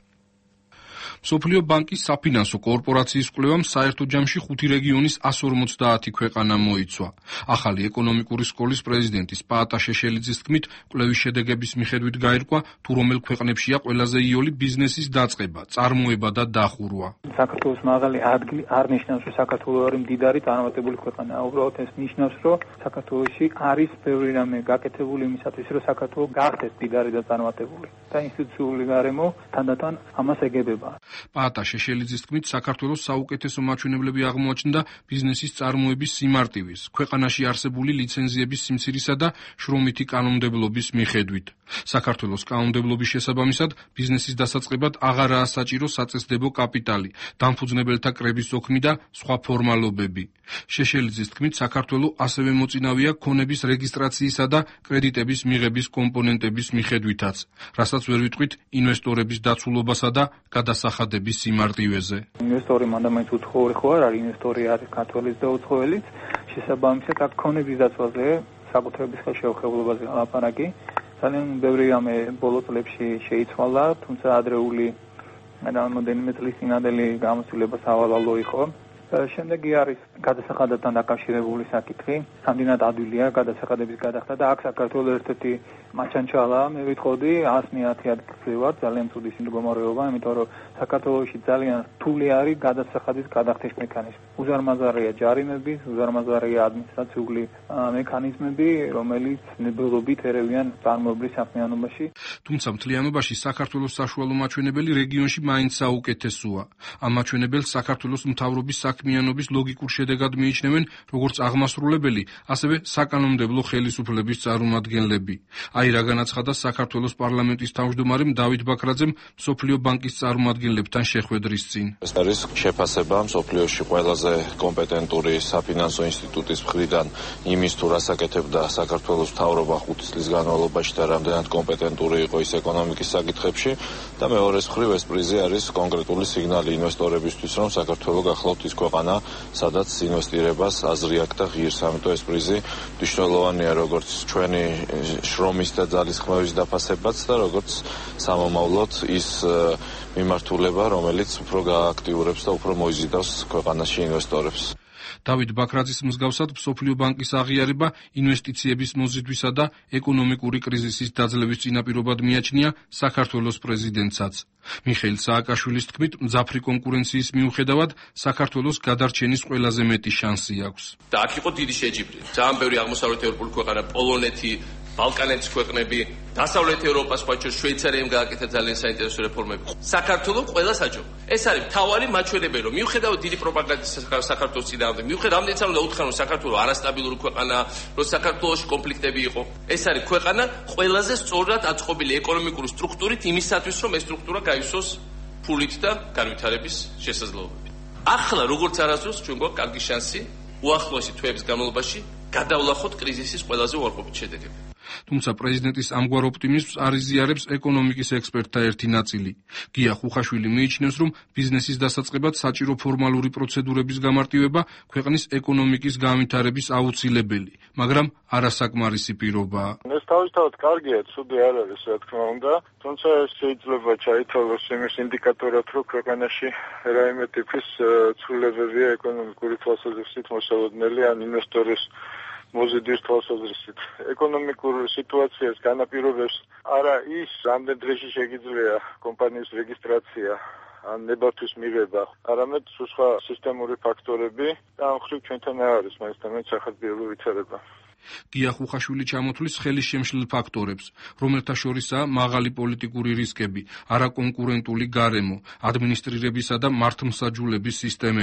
მსოფლიო ბანკის საფინანსო კორპორაციის კვლევამ საერთო ჯამში ხუთი რეგიონის εκατს ორმოცდაათი ქვეყანა მოიცვა. ახალი ეკონომიკური სკოლის პრეზიდენტის პაატა შეშელიძის თქმით, კვლევის შედეგების მიხედვით გაირკვა, თუ რომელ ქვეყნებშია ყველაზე იოლი ბიზნესის დაწყება, წარმოება და დახურვა. საქართველოს მაღალი ადგილი არ ნიშნავს, რომ საქართველო არის მდიდარი წარმატებული ქვეყანა. უბრალოდ ეს ნიშნავს, რომ საქართველოში არის ბევრი რამე გაკეთებული იმისათვის, რომ საქართველო გახდეს მდიდარი და წარმატებული. და ინსტიტუციური გარემო თანდათან ამას ეგებება. პაატა შეშელიძის თქმით, საქართველოს საუკეთესო მაჩვენებლები აღმოაჩნდა ბიზნესის წარმოების სიმარტივის, ქვეყანაში არსებული ლიცენზიების სიმცირისა და შრომითი კანონმდებლობის მიხედვით. საქართველოს კანონმდებლობის შესაბამისად ბიზნესის დასაწყებად აღარაა საჭირო საწესდებო კაპიტალი, დამფუძნებელთა კრების ოქმი და სხვა ფორმალობები. შეშელიძის თქმით, საქართველო ასევე მოწინავეა ქონების რეგისტრაციისა და კრედიტების მიღების კომპონენტების მიხედვითაც, რასაც ვერ ვიტყვით ინვესტორების დაცულობასა და გადასახადების სიმარტივეზე. ინვესტორი მანდამაინც უცხოური ხო არ არის, ინვესტორი არის ქართველიც და უცხოელიც. შესაბამისად, აქ ქონების დაცვაზე, საკუთრების ხელშეუხებლობაზე ლაპარაკი ძალიან ბევრი რამე ბოლო წლებში შეიცვალა, თუმცა ადრეული რამდენიმე წლის წინანდელი გამოცდილება სავალალო იყო. შემდეგი არის გადასახადთან დაკავშირებული საკითხი. სამდენად ადვილია გადასახადების გადახდა და აქ საქართველოს ერთ-ერთი მაჩანჩალა, მე ვიტყოდი, ას მეათე ადგილზე ვარ, ძალიან ცუდი მდგომარეობა, იმიტომ რომ საქართველოში ძალიან რთული არის გადასახადის გადახდის მექანიზმი. უზარმაზარია ჯარიმები, უზარმაზარია ადმინისტრაციული მექანიზმები, რომელიც ნებელობით ერევიან წარმოებრის საქმიანობაში. თუმცა მთლიანობაში საქართველოს საშუალო მაჩვენებელი რეგიონში მაინც საუკეთესოა. ამ მაჩვენებელს საქართველოს მთავრობის საქმიანობის ლოგიკურ შედეგად მიიჩნევენ როგორც აღმასრულებელი, ასევე საკანონმდებლო ხელისუფლების წარმომადგენლები. აი რა განაცხადა საქართველოს პარლამენტის თავმჯდომარემ დავით ბაქრაძემ მსოფლიო ბანკის წარმომადგენლებთან შეხვედრის წინ. ეს არის შეფასება მსოფლიოში ყველაზე კომპეტენტური საფინანსო ინსტიტუტის მხრიდან იმის თუ რას აკეთებდა საქართველოს მთავრობა ხუთი წლის განმავლობაში და რამდენად კომპეტენტური იყო ის ეკონომიკის საკითხებში და მეორეს მხრივ ეს პრიზი არის კონკრეტული სიგნალი ინვესტორებისთვის, რომ საქართველო გახლავთ ის ქვეყანა, სადაც ინვესტირებას აზრი აქვს და ღირს. ამიტომ ეს პრიზი მნიშვნელოვანია როგორც ჩვენი შრომის და ძალისხმევის დაფასებაც და როგორც სამომავლოდ ის მიმართულება, რომელიც უფრო გააქტიურებს და უფრო მოიზიდავს ქვეყანაში ინვესტორებს. დავით ბაქრაძის მსგავსად მსოფლიო ბანკის აღიარება ინვესტიციების მოზიდვისა და ეკონომიკური კრიზისის დაძლევის წინაპირობად მიაჩნია საქართველოს პრეზიდენტსაც. მიხეილ სააკაშვილის თქმით, მძაფრი კონკურენციის მიუხედავად საქართველოს გადარჩენის ყველაზე მეტი შანსი აქვს. და აქ იყო დიდი შეჯიბრი. ძალიან ბევრი აღმოსავლეთ ევროპული ქვეყანა, პოლონეთი, ბალკანეთის ქვეყნები, დასავლეთ ევროპას, ხოჭო შვეიცარიამ გააკეთა ძალიან საინტერესო რეფორმები. საქართველოს ყველა საჯო. ეს არის მთავარი მაჩვენებელი, რომ მიუხედავად დიდი პროპაგანდის საქართველოს წინააღმდეგ, მიუხედავად ამდენიც არ უნდა უთხრან, რომ საქართველოს არასტაბილური ქვეყანაა, რომ საქართველოში კონფლიქტები იყო. ეს არის ქვეყანა ყველაზე სწორად აწყობილი ეკონომიკური სტრუქტურით იმისათვის, რომ ეს სტრუქტურა გაივსოს ფულით და განვითარების შესაძლებლობებით. ახლა როგორც არასდროს ჩვენ გვაქვს კარგი შანსი უახლოესი თვეების განმავლობაში გადავლახოთ კრიზისის ყველაზე უარყოფით შედეგები. თუმცა პრეზიდენტის ამგვარ ოპტიმიზმს არ იზიარებს ეკონომიკის ექსპერტთა ერთი ნაწილი. გია ხუხაშვილი მიიჩნევს, რომ ბიზნესის დასაწყებად საჭირო ფორმალური პროცედურების გამარტივება ქვეყნის ეკონომიკის განვითარების აუცილებელი, მაგრამ არასაკმარისი პირობაა. ეს თავისთავად კარგია, ცუდი არ არის, რა თქმა უნდა, თუმცა შეიძლება ჩაითვალოს იმის ინდიკატორად, რომ ქვეყანაში რაიმე ტიპის ცვლილებებია ეკონომიკური თვალსაზრისით მოსალოდნელი ან ინვესტორის მოზიდვის თვალსაზრისით. ეკონომიკურ სიტუაციას განაპირობებს არა ის, რამდენ დღეში შეიძლება კომპანიის რეგისტრაცია ან ნებართვის მიღება, არამედ სხვა სისტემური ფაქტორები და ამ ხრივ ჩვენთან არ არის მაინც სახალხო ვითარება. გია ხუხაშვილი ჩამოთვლის ხელის შემშლელ ფაქტორებს, რომელთა შორისაა მაღალი პოლიტიკური რისკები, არაკონკურენტული გარემო, ადმინისტრირებისა და მართლმსაჯულების სისტემები.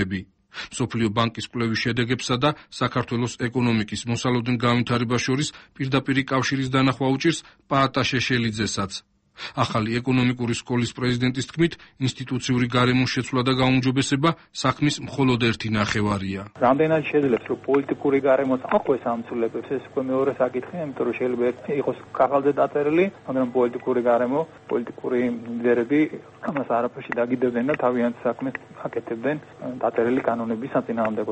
მსოფლიო ბანკის კვლევის შედეგებსა და საქართველოს ეკონომიკის მოსალოდნელ განვითარებას შორის პირდაპირი კავშირის დანახვა უჭირს პაატა შეშელიძესაც. ახალი ეკონომიკური სკოლის პრეზიდენტის თქმით, ინსტიტუციური გარემოს შეცვლა და გაუმჯობესება საქმის მხოლოდ ერთი ნახევარია. რამდენად შეძლებს რომ პოლიტიკური გარემოს აყვეს ამ ცვლილებებს, ეს უკვე მეორე საკითხია, იმიტომ რომ შეიძლება იყოს კაღალზე დაწერილი, მაგრამ პოლიტიკური გარემო, პოლიტიკური ლიდერები ამას არაფერში დაგიდებდნენ და თავიანთ საქმეს აკეთებდნენ დაწერილი კანონების საწინააღმდეგოდ.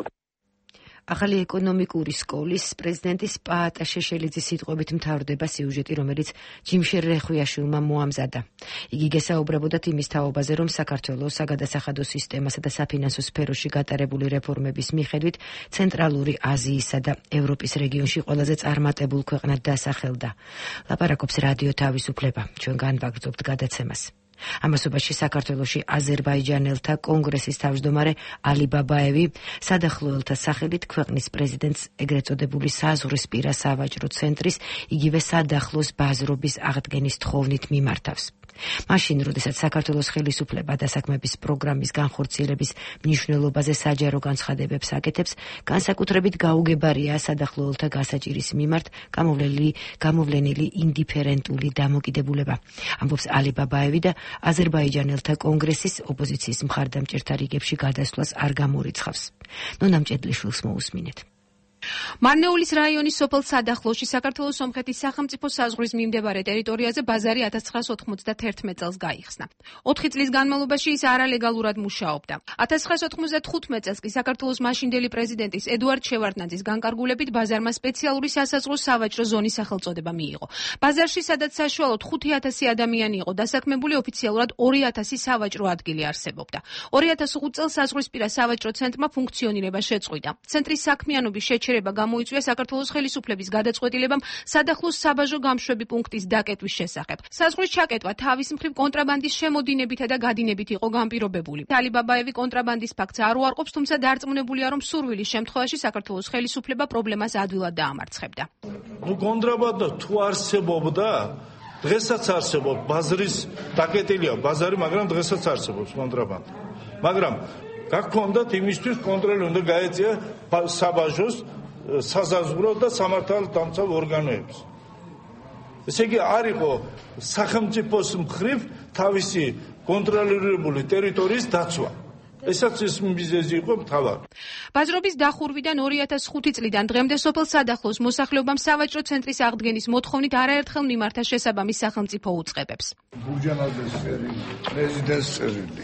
ახალი ეკონომიკური სკოლის პრეზიდენტის პაატა შეშელიძის სიტყვებით მთავრდება სიუჟეტი, რომელიც ჯიმშერ რეხვიაშვილმა მოამზადა. იგი გესაუბრებოდათ იმის თაობაზე, რომ საქართველოს საგადასახადო სისტემასა და საფინანსო სფეროში გატარებული რეფორმების მიხედვით ცენტრალური აზიისა და ევროპის რეგიონში ყველაზე წარმატებულ ქვეყნად დასახელდა. ლაპარაკობს რადიო თავისუფლება. ჩვენ განვაგრძობთ გადაცემას. ამასობაში საქართველოში აზერბაიჯანელთა კონგრესის თავმჯდომარე ალი ბაბაევი სადახლოელთა სახელით ქვეყნის პრეზიდენტს ეგრეთ წოდებული საზღვრისპირა სავაჭრო ცენტრის იგივე სადახლოს ბაზრობის აღდგენის თხოვნით მიმართავს. მაშინ, როდესაც საქართველოს ხელისუფლება დასაქმების პროგრამის განხორციელების მნიშვნელობაზე საჯარო განცხადებებს აკეთებს, განსაკუთრებით გაუგებარია სადახლოელთა გასაჭირის მიმართ გამოვლენილი გამოვლენილი ინდიფერენტული დამოკიდებულება. ამბობს ალი ბაბაევი და აზერბაიჯანელთა კონგრესის ოპოზიციის მხარდამჭერთა რიგებში გადასვლას არ გამორიცხავს. ნონა მჭედლიშვილს მოусმინეთ. მარნეულის რაიონის სოფელ სადახლოში საქართველოს სომხეთის სახელმწიფო საზღვრის მიმდებარე ტერიტორიაზე ბაზარი ათას ცხრაას ოთხმოცდაათი წელს გაიხსნა. ოთხი წლის განმავლობაში ის არალეგალურად მუშაობდა. ათას ცხრაას ოთხმოცდათხუთმეტ წელს კი საქართველოს მაშინდელი პრეზიდენტის ედუარდ შევარდნაძის განკარგულებით ბაზარმა სპეციალური სასაზღვრო სავაჭრო ზონის სახელწოდება მიიღო. ბაზარში, სადაც საშუალოდ ხუთი ათასი ადამიანი იყო დასაქმებული, ოფიციალურად ორი ათასი სავაჭრო ადგილი არსებობდა. ორი ათას ხუთ წელს საზღვრისპირა სავაჭრო ცენტრმა ფუნქციონირება შეწყვიტა. ცენტრის საქმიანობის შეჩერება გამოიწვია საქართველოს ხელისუფლების გადაწყვეტილებამ სადახლოს საბაჟო გამშვები პუნქტის დაკეტვის შესახებ. საზღვრის ჩაკეტვა თავის მხრივ კონტრაბანდის შემოდინებითა და გადინებით იყო განპირობებული. ალი ბაბაევი კონტრაბანდის ფაქტს არ უარყოფს, თუმცა დარწმუნებულია, რომ სურვილის შემთხვევაში საქართველოს ხელისუფლება პრობლემას ადვილად დაამარცხებდა. ნუ კონტრაბანდა თუ არსებობდა, დღესაც არსებობს ბაზრის დაკეტილია ბაზარი, მაგრამ დღესაც არსებობს კონტრაბანდა. მაგრამ გაქონდათ იმისთვის კონტროლი უნდა გაეწია საბაჟოს, საზაზღვრო და სამართალდამცავ ორგანოებს. ესე იგი არ იყო სახელმწიფოს მხრივ თავისი კონტროლირებული ტერიტორიის დაცვა. ესაც ის მიზეზი იყო მთავარი. ბაზრობის დახურვიდან ორი ათას ხუთი წლიდან დღემდე სოფელ სადახლოს მოსახლეობამ სავაჭრო ცენტრის აღდგენის მოთხოვნით არაერთხელ მიმართა შესაბამის სახელმწიფო უწყებებს. ბურჯანაძეს წერილი, პრეზიდენტს წერილი,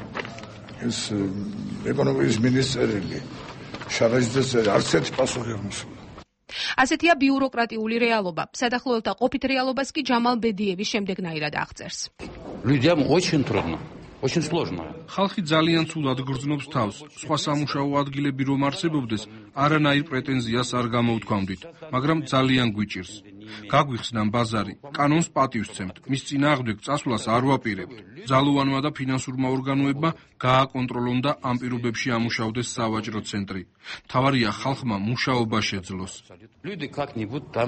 ეს ეკონომიკის მინისტრი შარაჯიძეს არც ერთი პასუხი არ მოსულა. ასეთია ბიუროკრატიული რეალობა. სადახლოელთა ყოფით რეალობას კი ჯამალ ბედიევი შემდეგნაირად აღწერს. Людям очень трудно. Очень сложно. ხალხი ძალიან ცუდად გრძნობს თავს. სხვა სამუშაო ადგილები რომ არსებობდეს, არანაირ პრეტენზიას არ გამოუთქვამდით, მაგრამ ძალიან გვიჭირს. გაგვიხსნან ბაზარი, კანონს პატივსცემთ, მის წინააღმდეგ წასვლას არ ვაპირებთ. ძალოვანმა და ფინანსურმა ორგანოებმა გააკონტროლონ და ამ პირობებში ამუშავდეს სავაჭრო ცენტრი. მთავარია ხალხმა მუშაობა შეძლოს. Люди как-нибудь там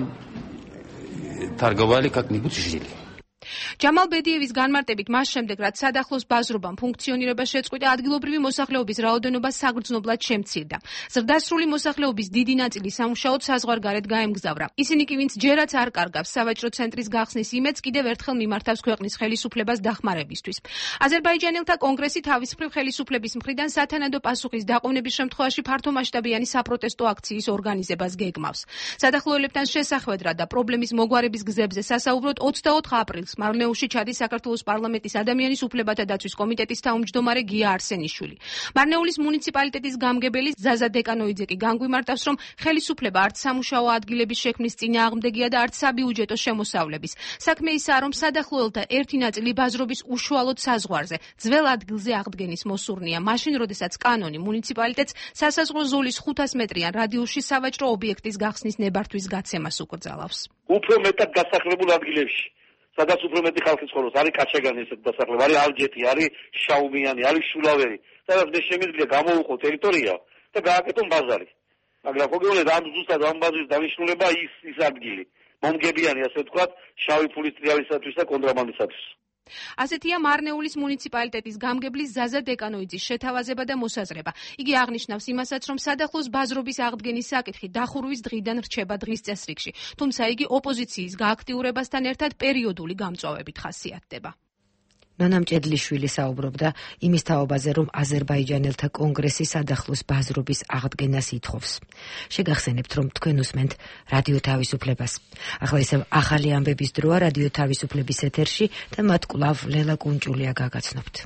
торговали, как-нибудь жили. ჯამალ ბედიევის განმარტებით მას შემდეგ, რაც სადახლოს ბაზრობამ ფუნქციონირება შეწყვიტა, ადგილობრივი მოსახლეობის რაოდენობა საგრძნობლად შემცირდა. ზრდასრული მოსახლეობის დიდი ნაწილი სამუშაოდ საზღვარგარეთ გაემგზავრა. ისინი კი, ვინც ჯერაც არ კარგავს სავაჭრო ცენტრის გახსნის იმედს, კიდევ ერთხელ მიმართავს ქვეყნის ხელისუფლებას დახმარებისთვის. აზერბაიჯანელთა კონგრესი თავის მხრივ ხელისუფლების მხრიდან სათანადო პასუხის დაყოვნების შემთხვევაში ფართომასშტაბიანი საპროტესტო აქციის ორგანიზებას გეგმავს. სადახლოელებთან შესახვედრად და პრობლემის მოგვარების გზებზე სასაუბროდ ოცდაოთხ აპრილს მარნეულში ჩადის საქართველოს პარლამენტის ადამიანის უფლებათა დაცვის კომიტეტის თავმჯდომარე გია არსენიშვილი. მარნეულის მუნიციპალიტეტის გამგებელი ზაზა დეკანოიძე კი განგვიმარტავს, რომ ხელისუფლება არც სამუშაო ადგილების შექმნის წინააღმდეგია და არც საბიუჯეტო შემოსავლების. საქმე ისაა, რომ სადახლოელთა ერთი ნაწილი ბაზრობის უშუალოდ საზღვარზე, ძველ ადგილზე აღდგენის მოსურნია, მაშინ, როდესაც კანონი მუნიციპალიტეტს სასაზღვრო ზოლის ხუთას მეტრიან რადიუსში სავაჭრო ობიექტის გახსნის ნებართვის გაცემას უკრძალავს. უფრო მეტად დასახლებულ ადგილებში, სადაც უფრო მეტი ხალხი ცხოვრობს, არის კაჩაგანი ესეთ დასახლება, არის ალჯეთი, არის შაუმიანი, არის შულავერი, სადაც მე შემიძლია გამოუყო ტერიტორია და გააკეთონ ბაზარი. მაგრამ მოგეუბნეთ, ამ ზუსტად ამ ბაზრის დანიშნულება ის ის ადგილი, მომგებიანი, ასე ვთქვათ, შავი ფულის ტრიალისათვის და კონტრაბანდისათვის. ასეთია მარნეულის მუნიციპალიტეტის გამგებლის ზაზა დეკანოიძის შეთავაზება და მოსაზრება. იგი აღნიშნავს იმასაც, რომ სადახლოს ბაზრობის აღდგენის საკითხი დახურვის დღიდან რჩება დღის წესრიგში, თუმცა იგი ოპოზიციის გააქტიურებასთან ერთად პერიოდული გამწვავებით ხასიათდება. ნონა მჭედლიშვილი საუბრობდა იმის თაობაზე, რომ აზერბაიჯანელთა კონგრესი სადახლოს ბაზრობის აღდგენას ითხოვს. შეგახსენებთ, რომ თქვენ უსმენთ რადიო თავისუფლებას. ახლა ისევ ახალი ამბების დროა რადიო თავისუფლების ეთერში და მათ კვლავ ლელა კუნჭულია გაგაცნობთ.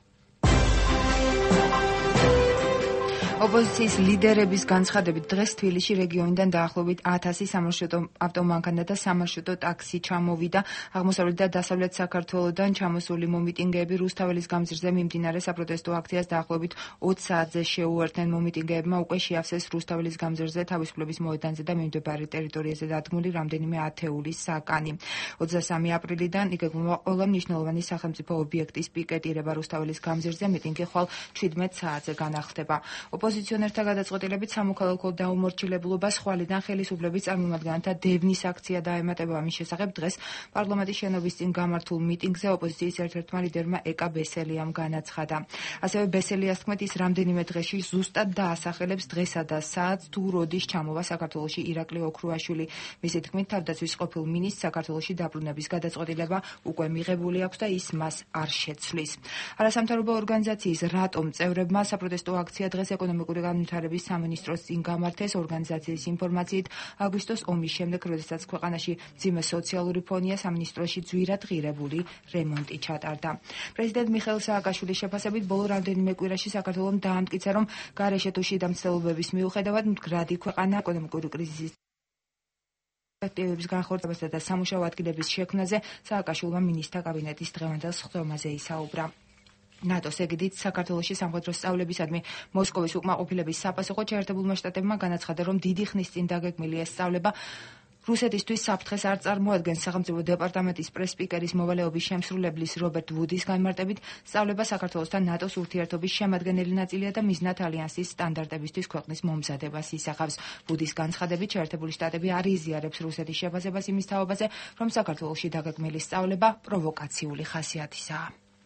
ოპოზიციის ლიდერების განცხადებით დღეს თბილისში რეგიონიდან დაახლოებით ათასი სამარშრუტო ავტომანქანა და სამარშრუტო ტაქსი ჩამოვიდა. აღმოსავლეთ და დასავლეთ საქართველოდან ჩამოსული მომიტინგეები რუსთაველის გამზირზე მიმდინარე საპროტესტო აქციას დაახლოებით ოცი საათზე შეუერთდნენ. მომიტინგეებმა უკვე შეავსეს რუსთაველის გამზირზე თავისუფლების მოედანზე და მიმდებარე ტერიტორიაზე დადგმული რამდენიმე ათეულის საკანი. ოცდასამი აპრილიდან იგეგმება ყველა მნიშვნელოვანი სახელმწიფო ობიექტის პიკეტირება რუსთაველის გამზირზე. მიტინგი ხვალ შვიდმეტ საათზე განახლდება. ოპოზიციონერთა გადაწყვეტილებით სამოქალაქო დაუმორჩილებულობა სხვალიდან ხელისუფლების წარმომადგენელთა დევნის აქცია დაემატება. ამის შესახებ დღეს პარლამენტის შენობის წინ გამართულ მიტინგზე ოპოზიციის ერთ-ერთმა ლიდერმა ეკა ბესელიამ განაცხადა. ასევე ბესელიას თქმით, ის რამდენიმე დღეში ზუსტად დაასახელებს დღესა და საათს თუ როდის ჩამოვა საქართველოში ირაკლი ოქრუაშვილი. მისი თქმით, თავდაცვის ყოფილ მინისტრს საქართველოში დაბრუნების გადაწყვეტილება უკვე მიღებული აქვს და ის მას არ შეცვლის. არასამთავრობო ორგანიზაციის რატომ წევრებმა საპროტესტო აქცია დღეს ეკონომიკური განვითარების სამინისტროს წინ გამართეს. ორგანიზაციის ინფორმაციით, აგვისტოს ომის შემდეგ, როდესაც ქვეყანაში მძიმე სოციალური ფონია, სამინისტროში ძვირად ღირებული რემონტი ჩატარდა. პრეზიდენტ მიხეილ სააკაშვილის შეფასებით, ბოლო რამდენიმე კვირაში საქართველომ დაამტკიცა, რომ გარეშე თუ შიდა მცდელობების მიუხედავად მდგრადი ქვეყანა ეკონომიკური კრიზისის პერსპექტივების განხორციელებასა და სამუშაო ადგილების შექმნაზე სააკაშვილმა მინისტრთა კაბინეტის დღევანდელ სხდომაზე ისაუბრა. ნატოს ეგიდით საქართველოში სამხედრო სწავლებისადმი მოსკოვის უკმაყოფილების საფასუხოდ შეერთებულმა შტატებმა განაცხადა, რომ დიდი ხნის წინ დაგეგმილი ეს სწავლება რუსეთისთვის საფრთხეს არ წარმოადგენს. სახელმწიფო დეპარტამენტის პრეს-სპიკერის მოვალეობის შემსრულებლის რობერტ ვუდის განმარტებით, სწავლება საქართველოსთან ნატოს ურთიერთობის შემადგენელი ნაწილია და მიზნად ალიანსის სტანდარტებისთვის ქვეყნის მომზადებას ისახავს. ვუდის განცხადებით, შეერთებული შტატები არ იზიარებს რუსეთის შეფასებას იმის თაობაზე, რომ საქართველოში დაგეგმილი სწავლება პროვოკაციული ხასიათისაა.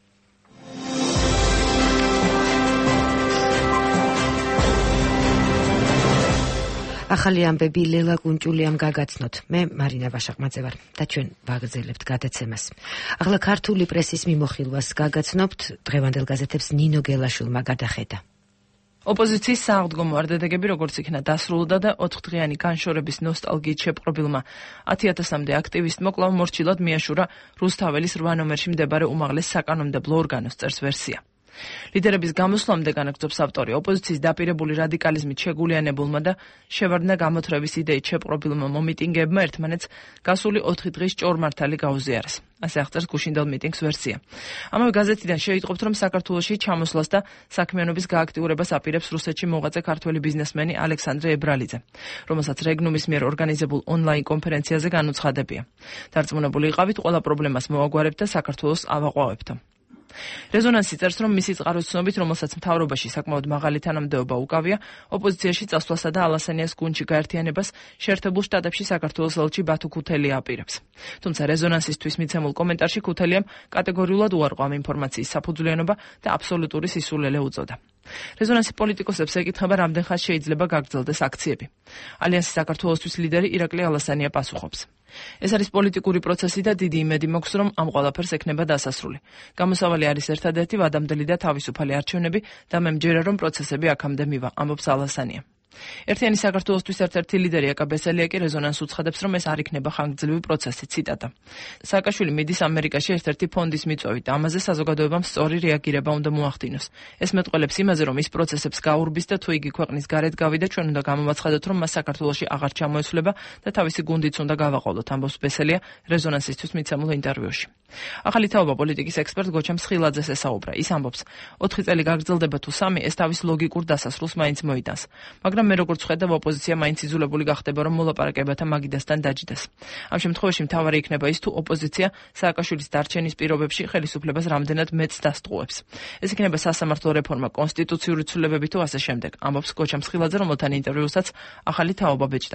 ახალი ამბები ლელა კუნჭულიამ გაგაცნოთ. მე მარინა ვაშაყმაძე ვარ და ჩვენ ვაგრძელებთ გადაცემას. ახლა ქართული პრესის მიმოხილვას გაგაცნობთ. დღევანდელ გაზეთებს ნინო გელაშვილმა გადახედა. ოპოზიციის სააღდგომო არდადეგები როგორც იქნა დასრულდა და ოთხდღიანი განშორების ნოსტალგიით შეპყრობილმა ათი ათასამდე აქტივისტმა კვლავ მორჩილად მიაშურა რუსთაველის რვა ნომერში მდებარე უმაღლეს საკანონმდებლო ორგანოს წერს ვერსია. ლიდერების გამოსვლამდე განაგრძობს ავტორი, ოპოზიციის დაპირებული რადიკალიზმით შეგულიანებულმა და შევარდნა გამოთრევის იდეით შეპყრობილმა მომიტინგეებმა ერთმანეთს გასული ოთხი დღის ჭორმართალი გაუზიარეს. ასე აღწერს გუშინდელ მიტინგს ვერსია. ამავე გაზეთიდან შეიტყობთ, რომ საქართველოში ჩამოსვლას და საქმიანობის გააქტიურებას აპირებს რუსეთში მოღვაწე ქართველი ბიზნესმენი ალექსანდრე ებრალიძე, რომელსაც რეგნუმის მიერ ორგანიზებულ ონლაინ კონფერენციაზე განუცხადებია. დარწმუნებული იყავით, ყველა პრობლემას მოვაგვარებთ და საქართველოს ავაყვავებთ. რეზონანსი წერს, რომ მისი წყაროს ცნობით, რომელსაც მთავრობაში საკმაოდ მაღალი თანამდებობა უკავია, ოპოზიციაში წასვლასა და ალასანიას გუნდში გაერთიანებას შეერთებულ შტატებში საქართველოს ელჩი ბათუ ქუთელი აპირებს. თუმცა რეზონანსისთვის მიცემულ კომენტარში ქუთელიამ კატეგორიულად უარყო ამ ინფორმაციის საფუძვლიანობა და აბსოლუტური სისულელე უწოდა. რეზონანსი პოლიტიკოსებს ეკითხება, რამდენ ხანს შეიძლება გაგრძელდეს აქციები. ალიანსის საქართველოსთვის ლიდერი ირაკლი ალასანია პასუხობს. ეს არის პოლიტიკური პროცესი და დიდი იმედი მაქვს, რომ ამ ყველაფერს ექნება დასასრული. გამოსავალი არის ერთადერთი ვადამდელი და თავისუფალი არჩევნები და მე მჯერა, რომ პროცესები აქამდე მივა, ამბობს ალასანია. ერთიანი საქართველოსთვის ერთ-ერთი ლიდერი ეკა ბესელია კი რეზონანსს უცხადებს, რომ ეს არ იქნება ხანგრძლივი პროცესი. ციტატა. სააკაშვილი მიდის ამერიკაში ერთ-ერთი ფონდის მიწვევით და ამაზე საზოგადოებამ სწორი რეაგირება უნდა მოახდინოს. ეს მეტყველებს იმაზე, რომ ის პროცესებს გაურბის და თუ იგი ქვეყნის გარეთ გავიდა, ჩვენ უნდა გამოვაცხადოთ, რომ მას საქართველოში აღარ ჩამოეცვლება და თავისი გუნდიც უნდა გავაყოლოთ, ამბობს ბესელია რეზონანსისთვის მიცემულ ინტერვიუში. ახალი თაობა პოლიტიკის ექსპერტ გოჩა მსხილაძეს ესაუბრა. ის ამბობს, ოთხი წელი გაგრძელდება თუ სამი, ეს თავის ლოგიკურ დასასრულს მაინც მოიტანს. მაგრამ მე როგორც ხედავ, ოპოზიცია მაინც იძულებული გახდება, რომ მოლაპარაკებათა მაგიდასთან დაჯდეს. ამ შემთხვევაში მთავარი იქნება ის, თუ ოპოზიცია სააკაშვილის დარჩენის პირობებში ხელისუფლებას რამდენად მეც დასტყუებს. ეს იქნება სასამართლო რეფორმა, კონსტიტუციური ცვლილებები თუ ასე შემდეგ, ამბობს გოჩა მსხილაძე, რომელთან ინტერვიუსაც ახალი თაობა ბეჭდავს.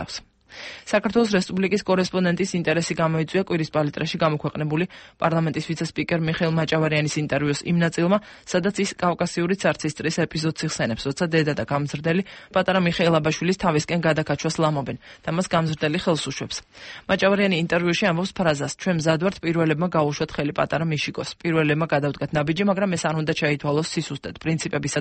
საქართველოს რესპუბლიკის კორესპონდენტის ინტერესი გამოიწვია კვირის პალიტრაში გამოქვეყნებული პარლამენტის ვიცე-სპიკერ მიხეილ მაჭავარიანის ინტერვიუს იმ ნაწილმა, სადაც ის კავკასიური ცარცისტრის ეპიზოდს იხსენებს, როცა დედა და გამზრდელი პატარა მიხეილ აბაშვილის თავისკენ გადაკაჩვას ლამობენ და მას გამზრდელი ხელს უშვებს. მაჭავარიანი ინტერვიუში ამბობს ფრაზას: "ჩვენ მზად ვართ პირველებმა გაუშვათ ხელი პატარა მიშიკოს. პირველებმა გადავდგათ ნაბიჯი, მაგრამ ეს არ უნდა ჩაითვალოს სისუსტედ, პრინციპებისა."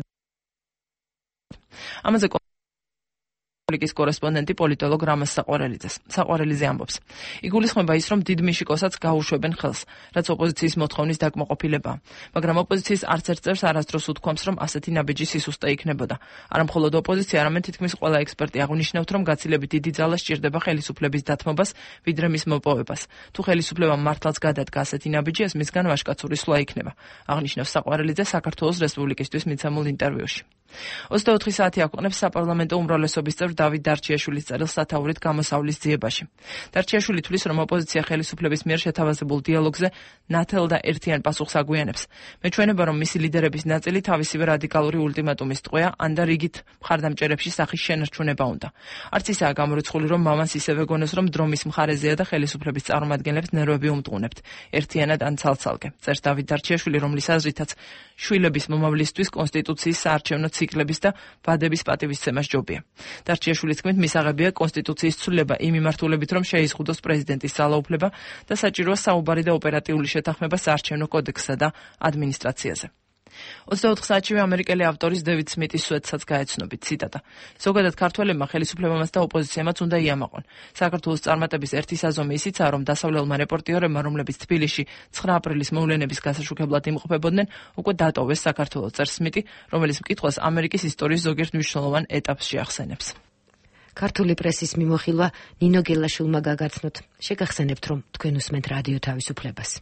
ამაზე რესპუბლიკის კორესპონდენტი პოლიტოლოგ რამაზ საყვარელიძეს. საყვარელიძე ამბობს: "იგულისხმება ის, რომ დიდ მიშიკოსაც გაუშვებენ ხელს, რაც ოპოზიციის მოთხოვნის დაკმაყოფილებაა. მაგრამ ოპოზიციის არც ერთ წევრს არასდროს უთქვამს, რომ ასეთი ნაბიჯი სისუსტე იქნებოდა. არა მხოლოდ ოპოზიცია, არამედ თითქმის ყველა ექსპერტი აღნიშნავთ, რომ გაცილებით დიდი ძალა სჭირდება ხელისუფლების დათმობას, ვიდრე მის მოპოვებას. თუ ხელისუფლებამ მართლაც გადადგა ასეთი ნაბიჯი, ეს მისგან ვაჟკაცური სვლა იქნება", აღნიშნავს საყვარელიძე საქართველოს რესპუბლიკისთვის მიცემულ ინტერვიუში. ოცდაოთხი საათი აქვეყნებს საპარლამენტო უმრავლესობის წევრ დავით დარჩიაშვილის წერილს სათაურით გამოსავლის ძიებაში. დარჩიაშვილი თვლის, რომ ოპოზიცია ხელისუფლების მიერ შეთავაზებულ დიალოგზე ნათელ და ერთიან პასუხს აგვიანებს. მეჩვენება, რომ მისი ლიდერების ნაწილი თავისივე რადიკალური ულტიმატუმის ტყვეა, ან და რიგით მხარდამჭერებში სახის შენარჩუნება უნდა. არც ისაა გამორიცხული, რომ მამას ისევე გონოს, რომ დრომის მხარეზეა და ხელისუფლების წარმომადგენლებს ნერვები უმტყუნებთ, ერთიანად ან ცალ-ცალკე. წერს დავით დარჩიაშვილი, რომლის აზრითაც შვილების მომავლისთვის კონსტიტუციის საარჩევნო ციკლების და ვადების პატივისცემა სჯობია. დარჩიაშვილის თქმით, მისაღებია კონსტიტუციის ცვლილება იმ მიმართულებით, რომ შეიზღუდოს პრეზიდენტის ძალაუფლება და საჭიროა საუბარი და ოპერატიული შეთანხმება საარჩევნო კოდექსსა და ადმინისტრაციაზე. ოცდაოთხ საათშივე ამერიკელი ავტორის დევიდ სმიტის სუეტსაც გაეცნობით, ციტატა: "ზოგადად ქართველებმა, ხელისუფლებამაც და ოპოზიციამაც უნდა იამაყონ. საქართველოს წარმატების ერთი საზომი ისიცაა, რომ დასავლელმა რეპორტიორებმა, რომლებიც თბილისში ცხრა აპრილის მოვლენების გასაშუქებლად იმყოფებოდნენ, უკვე დატოვეს საქართველოს", წერს სმიტი, რომელიც მკითხვას ამერიკის ისტორიის ზოგიერთ მნიშვნელოვან ეტაპს შეახსენებს. ქართული პრესის მიმოხილვა ნინო გელაშვილმა გაგაცნოთ. შეგახსენებთ, რომ თქვენ უსმენთ რადიო თავისუფლებას.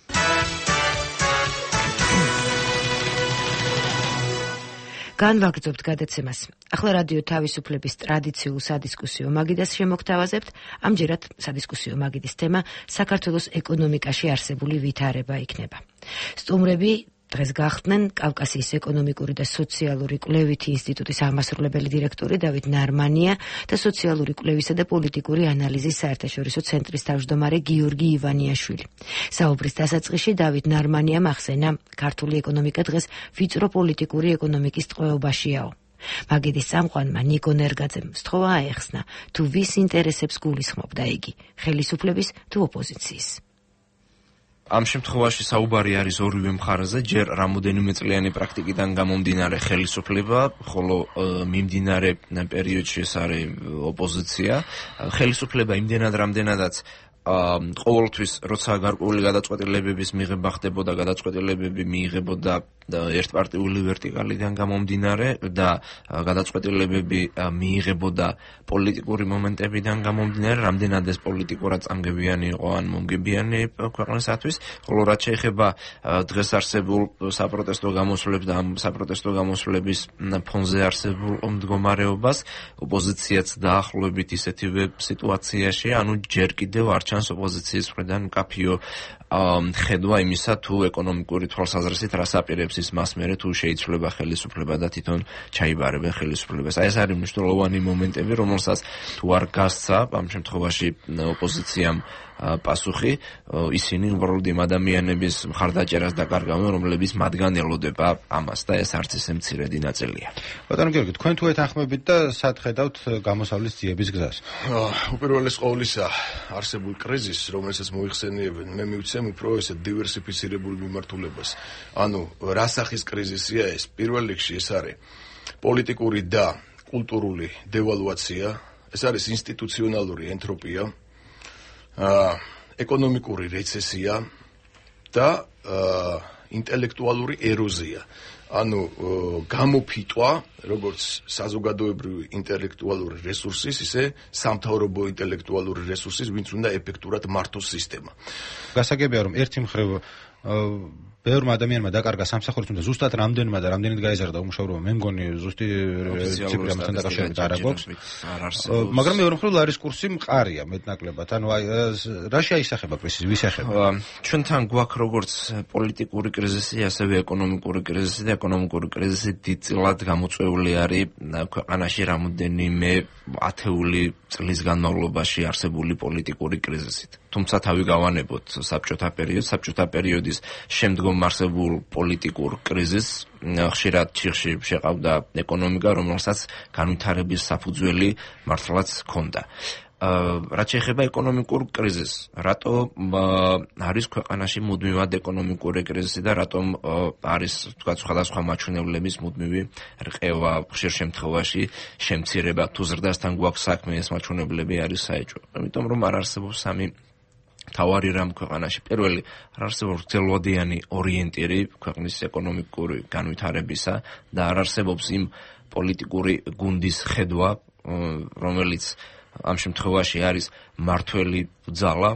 განვაგრძობთ გადაცემას. ახლა რადიო თავისუფლების ტრადიციულ სადისკუსიო მაგიდას შემოგთავაზებთ. ამჯერად სადისკუსიო მაგიდის თემა საქართველოს ეკონომიკაში არსებული ვითარება იქნება. სტუმრები დღეს გახდნენ კავკასიის ეკონომიკური და სოციალური კვლევითი ინსტიტუტის აღმასრულებელი დირექტორი დავით ნარმანია და სოციალური კვლევისა და პოლიტიკური ანალიზის საერთაშორისო ცენტრის თავმჯდომარე გიორგი ივანიაშვილი. საუბრის დასაწყისში დავით ნარმანიამ ახსენა, ქართული ეკონომიკა დღეს ვიწრო პოლიტიკური ეკონომიკის ტყვეობაშიაო. მაგიდის წამყვანმა ნიკო ნერგაძემ სთხოვა აეხსნა, თუ ვის ინტერესებს გულისხმობდა იგი, ხელისუფლების თუ ოპოზიციის. ამ შემთხვევაში საუბარი არის ორივე მხარეზე, ჯერ რამოდენიმე წლიანი პრაქტიკიდან გამომდინარე ხელისუფლება, ხოლო მიმდინარე პერიოდში ეს არის ოპოზიცია. ხელისუფლება იმდენად რამდენადაც ყოველთვის როცა გარკვეული გადაწყვეტილებების მიღება ხდებოდა, გადაწყვეტილებები მიიღებოდა ერთპარტიული ვერტიკალიდან გამომდინარე და გადაწყვეტილებები მიიღებოდა პოლიტიკური მომენტებიდან გამომდინარე, რამდენად ეს პოლიტიკურად წამგებიანი იყო ან მომგებიანი ქვეყნისათვის, ხოლო რაც შეეხება დღეს არსებულ საპროტესტო გამოსვლებს და ამ საპროტესტო გამოსვლების ფონზე არსებულ მდგომარეობას, ოპოზიციაც დაახლოებით ისეთივე სიტუაციაში, ანუ ჯერ კიდევ არ ჩანს ოპოზიციის მხრიდან მკაფიო ხედვა იმისა, თუ ეკონომიკური თვალსაზრისით რას აპირებს ის მას მერე, თუ შეიცვლება ხელისუფლება და თვითონ ჩაიბარებენ ხელისუფლებას. აი ეს არის მნიშვნელოვანი მომენტები, რომელსაც თუ არ გასცა ამ შემთხვევაში ოპოზიციამ პასუხი, ისინი უბრალოდ იმ ადამიანების მხარდაჭერას დაკარგავენ, რომლებიც მათგან ელოდება ამას და ეს არც ისე მცირედი ნაწილია. ბატონო გიორგი, თქვენ თუ ეთანხმებით და სად ხედავთ გამოსავლის ძიების გზას? უპირველეს ყოვლისა, არსებულ კრიზისს, რომელსაც მოიხსენიებენ, მე მივცემ უფრო ესე დივერსიფიცირებულ მიმართულებას. ანუ რა სახის კრიზისია ეს? პირველ რიგში ეს არის პოლიტიკური და კულტურული დევალვაცია, ეს არის ინსტიტუციონალური ენტროპია, ეკონომიკური რეცესია და ინტელექტუალური ეროზია. ანუ გამოფიტვა, როგორც საზოგადოებრივი ინტელექტუალური რესურსის, ისე სამთავრობო ინტელექტუალური რესურსის, ვინც უნდა ეფექტურად მართოს სისტემა. გასაგებია, რომ ერთი მხრივ ბევრმა ადამიანმა დაკარგა სამსახური, თუმცა ზუსტად რამდენმა და რამდენად გაიზარდა უმუშავრობა, მე მგონი ზუსტი ციფრი ამასთან დაკავშირებით არ აქვს. მაგრამ მეორე მხრივ ლარის კურსი მყარია მეტნაკლებად. ანუ აი რა შეისახება კრიზისი, ვის ეხება? ჩვენთან გვაქვს როგორც პოლიტიკური კრიზისი, ასევე ეკონომიკური კრიზისი და ეკონომიკური კრიზისი დიდწილად გამოწვეული არის ქვეყანაში რამოდენიმე ათეული წლის განმავლობაში არსებული პოლიტიკური კრიზისით. თუმცა თავი გავანებოთ საბჭოთა პერიოდს, საბჭოთა პერიოდის შემდგომ არსებულ პოლიტიკურ კრიზისს ხშირად ჩიხში შეყავდა ეკონომიკა, რომელსაც განვითარების საფუძველი მართლაც ჰქონდა. რაც შეეხება ეკონომიკურ კრიზისს, რატო არის ქვეყანაში მუდმივად ეკონომიკური კრიზისი და რატომ არის თქვა სხვადასხვა მაჩვენებლების მუდმივი რყევა, ხშირ შემთხვევაში შემცირება, თუ ზრდასთან გვაქვს საქმე, ეს მაჩვენებლები არის საეჭვო. ამიტომ რომ არ არსებობს სამი თავარი რამ ქვეყანაში. პირველი, არ არსებობს გრძელვადიანი ორიენტირი ქვეყნის ეკონომიკური განვითარებისა და არ არსებობს იმ პოლიტიკური გუნდის ხედვა, რომელიც ამ შემთხვევაში არის მართველი ბრძალა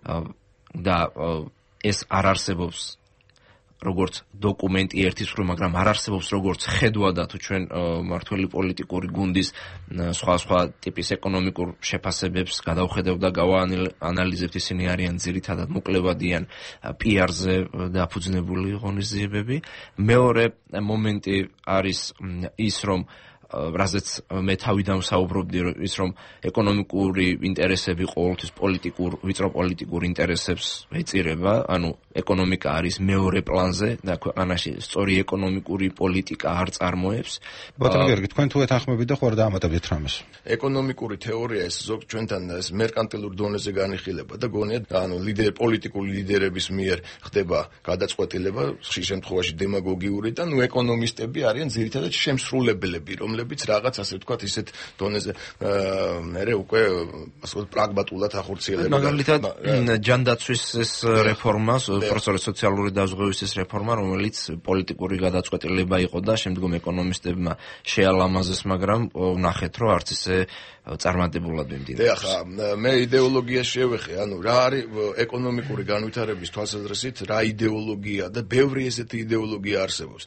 და ეს არ არსებობს როგორც დოკუმენტი ერთის მხრივ, მაგრამ არ არსებობს როგორც ხედვა და თუ ჩვენ მართველი პოლიტიკური გუნდის სხვა სხვა ტიპის ეკონომიკურ შეფასებებს გადავხედავ და გავაანალიზებთ, ისინი არიან ძირითადად მოკლებადიან პიარზე დაფუძნებული ღონისძიებები. მეორე მომენტი არის ის, რომ რაზეც მე თავიდან ვსაუბრობდი, ის რომ ეკონომიკური ინტერესები ყოველთვის პოლიტიკურ, ვიწრო პოლიტიკურ ინტერესებს ეწირება, ანუ ეკონომიკა არის მეორე პლანზე და ქვეყანაში სწორი ეკონომიკური პოლიტიკა არ წარმოებს. ბატონო გიორგი, თქვენ თუ ეთანხმებით და ხო არ დაამატებდით რამეს? ეკონომიკური თეორია ეს ზოგ ჩვენთან ეს მერკანტილურ დონეზე განიხილება და გონია, ანუ ლიდერ პოლიტიკური ლიდერების მიერ ხდება გადაწყვეტილება, ხშირ შემთხვევაში დემაგოგიური და ნუ ეკონომისტები არიან ძირითადად შემსრულებლები, რომლებიც რაღაც ასე ვთქვათ ისეთ დონეზე მერე უკვე ასე ვთქვათ პრაგმატულად ახორციელებენ. მაგალითად ჯანდაცვის ეს რეფორმა, პროფესორი სოციალური დაზღვევისის რეფორმა, რომელიც პოლიტიკური გადაწყვეტილება იყო და შემდგომ ეკონომისტებმა შეალამაზეს, მაგრამ ვნახეთ, რომ არც ისე წარმატებულად მიმდინარეობს. ახლა მე იდეოლოგიაში შევეხე, ანუ რა არის ეკონომიკური განვითარების თვალსაზრისით, რა იდეოლოგია და ბევრი ესეთი იდეოლოგია არსებობს.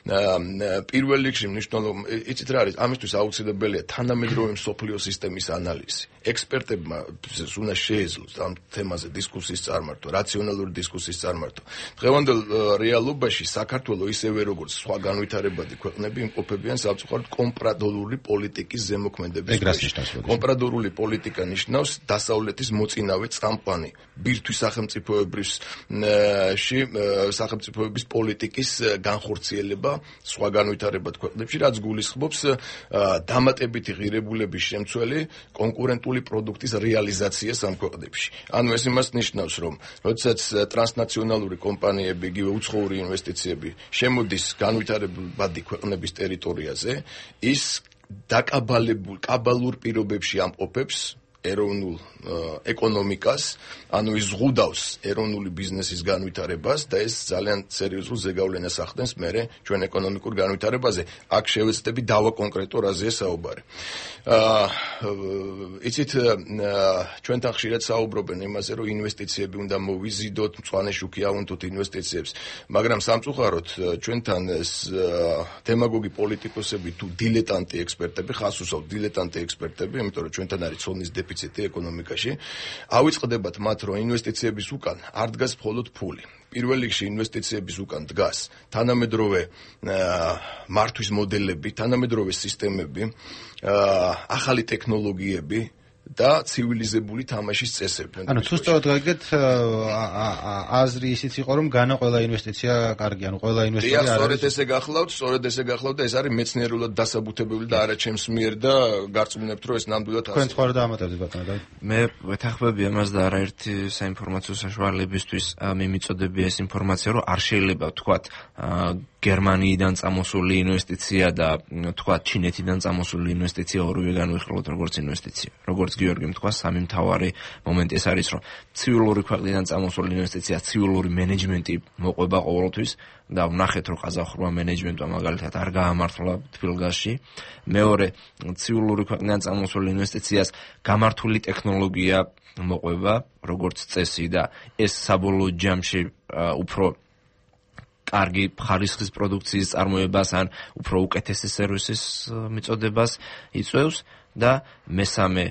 პირველ რიგში მნიშვნელოვანი, იცით რა არის, ამისთვის აუცილებელია თანამედროვე მსოფლიო სისტემის ანალიზი. ექსპერტებმა უნდა შეეძლოს ამ თემაზე დისკუსიის წარმართვა, რაციონალური დისკუსიის წარმართვა. დღევანდელ რეალობაში საქართველოს ისევე როგორც სხვა განვითარებადი ქვეყნები იმყოფებიან სამწუხაროდ კომპრადორული პოლიტიკის ზემოქმედების ქვეშ. კომპრადორული პოლიტიკა ნიშნავს დასავლეთის მოწინავე წამყვანი ბირთვის სახელმწიფოებრივში სახელმწიფოების პოლიტიკის განხორციელება სხვა განვითარებად ქვეყნებში, რაც გულისხმობს დამატებითი ღირებულების შემცველი კონკურენტული პროდუქტის რეალიზაციას ამ ქვეყნებში. ანუ ეს იმას ნიშნავს, რომ როდესაც ტრანსნაციონალური კომპანიები, იგივე უცხოური ინვესტიციები შემოდის განვითარებადი ქვეყნების ტერიტორიაზე, ის დაკაბალებულ კაბალურ პირობებში ამყოფებს ეროვნულ ეკონომიკას, ანუ ის ზღუდავს ეროვნული ბიზნესის განვითარებას და ეს ძალიან სერიოზულ ზეგავლენას ახდენს მერე ჩვენ ეკონომიკურ განვითარებაზე. აქ შევეცდები დავაკონკრეტო რაზეა საუბარი. აა იცით ჩვენთან ხშირად საუბრობენ იმაზე, რომ ინვესტიციები უნდა მოვიზიდოთ, მწვანე შუქი ავუნთოთ ინვესტიციებს, მაგრამ სამწუხაროდ ჩვენთან ეს დემაგოგი პოლიტიკოსები თუ დილეტანტი ექსპერტები, ხას უსვამთ დილეტანტი ექსპერტები, იმიტომ რომ ჩვენთან არის ცოდნის დეფიციტი ეკონომიკაში, ავიწყდებათ მათ, რომ ინვესტიციების უკან არ დგას მხოლოდ ფული. პირველ რიგში ინვესტიციების უკან დგას თანამედროვე მართვის მოდელები, თანამედროვე სისტემები, ახალი ტექნოლოგიები და ცივილიზებული თამაშის წესები. ანუ თუ სწორად გაგიგეთ, აზრი ისიც იყო, რომ განა ყველა ინვესტიცია კარგი, ანუ ყველა ინვესტორი არის. სწორედ ესე გახლავთ, სწორედ ესე გახლავთ და ეს არის მეცნიერულად დასაბუთებული და არა ჩემს მიერ და გარწმუნებთ, რომ ეს ნამდვილად თქვენ სხვა რა დაამატებთ ბატონო და მე ვეთანხმები ამას და არაერთი საინფორმაციო საშუალებისთვის მიმიწოდები ეს ინფორმაცია, რომ არ შეიძლება ვთქვათ გერმანიიდან წამოსული ინვესტიცია და თქვა ჩინეთიდან წამოსული ინვესტიცია ორივე განვიხილოთ როგორც ინვესტიცია. როგორც გიორგიმ თქვა, სამი მთავარი მომენტი ეს არის, რომ ცივილური ქვეყნიდან წამოსული ინვესტიცია, ცივილური მენეჯმენტი მოყვება ყოველთვის და ვნახეთ, რომ ყაზახურმა მენეჯმენტმა მაგალითად არ გაამართლა თბილგასში. მეორე, ცივილური ქვეყნიდან წამოსული ინვესტიციას გამართული ტექნოლოგია მოყვება როგორც წესი და ეს საბოლოო ჯამში უფრო კარგი ხარისხის პროდუქციის წარმოებას ან უფრო უკეთესი სერვისის მიწოდებას იწვევს და მესამე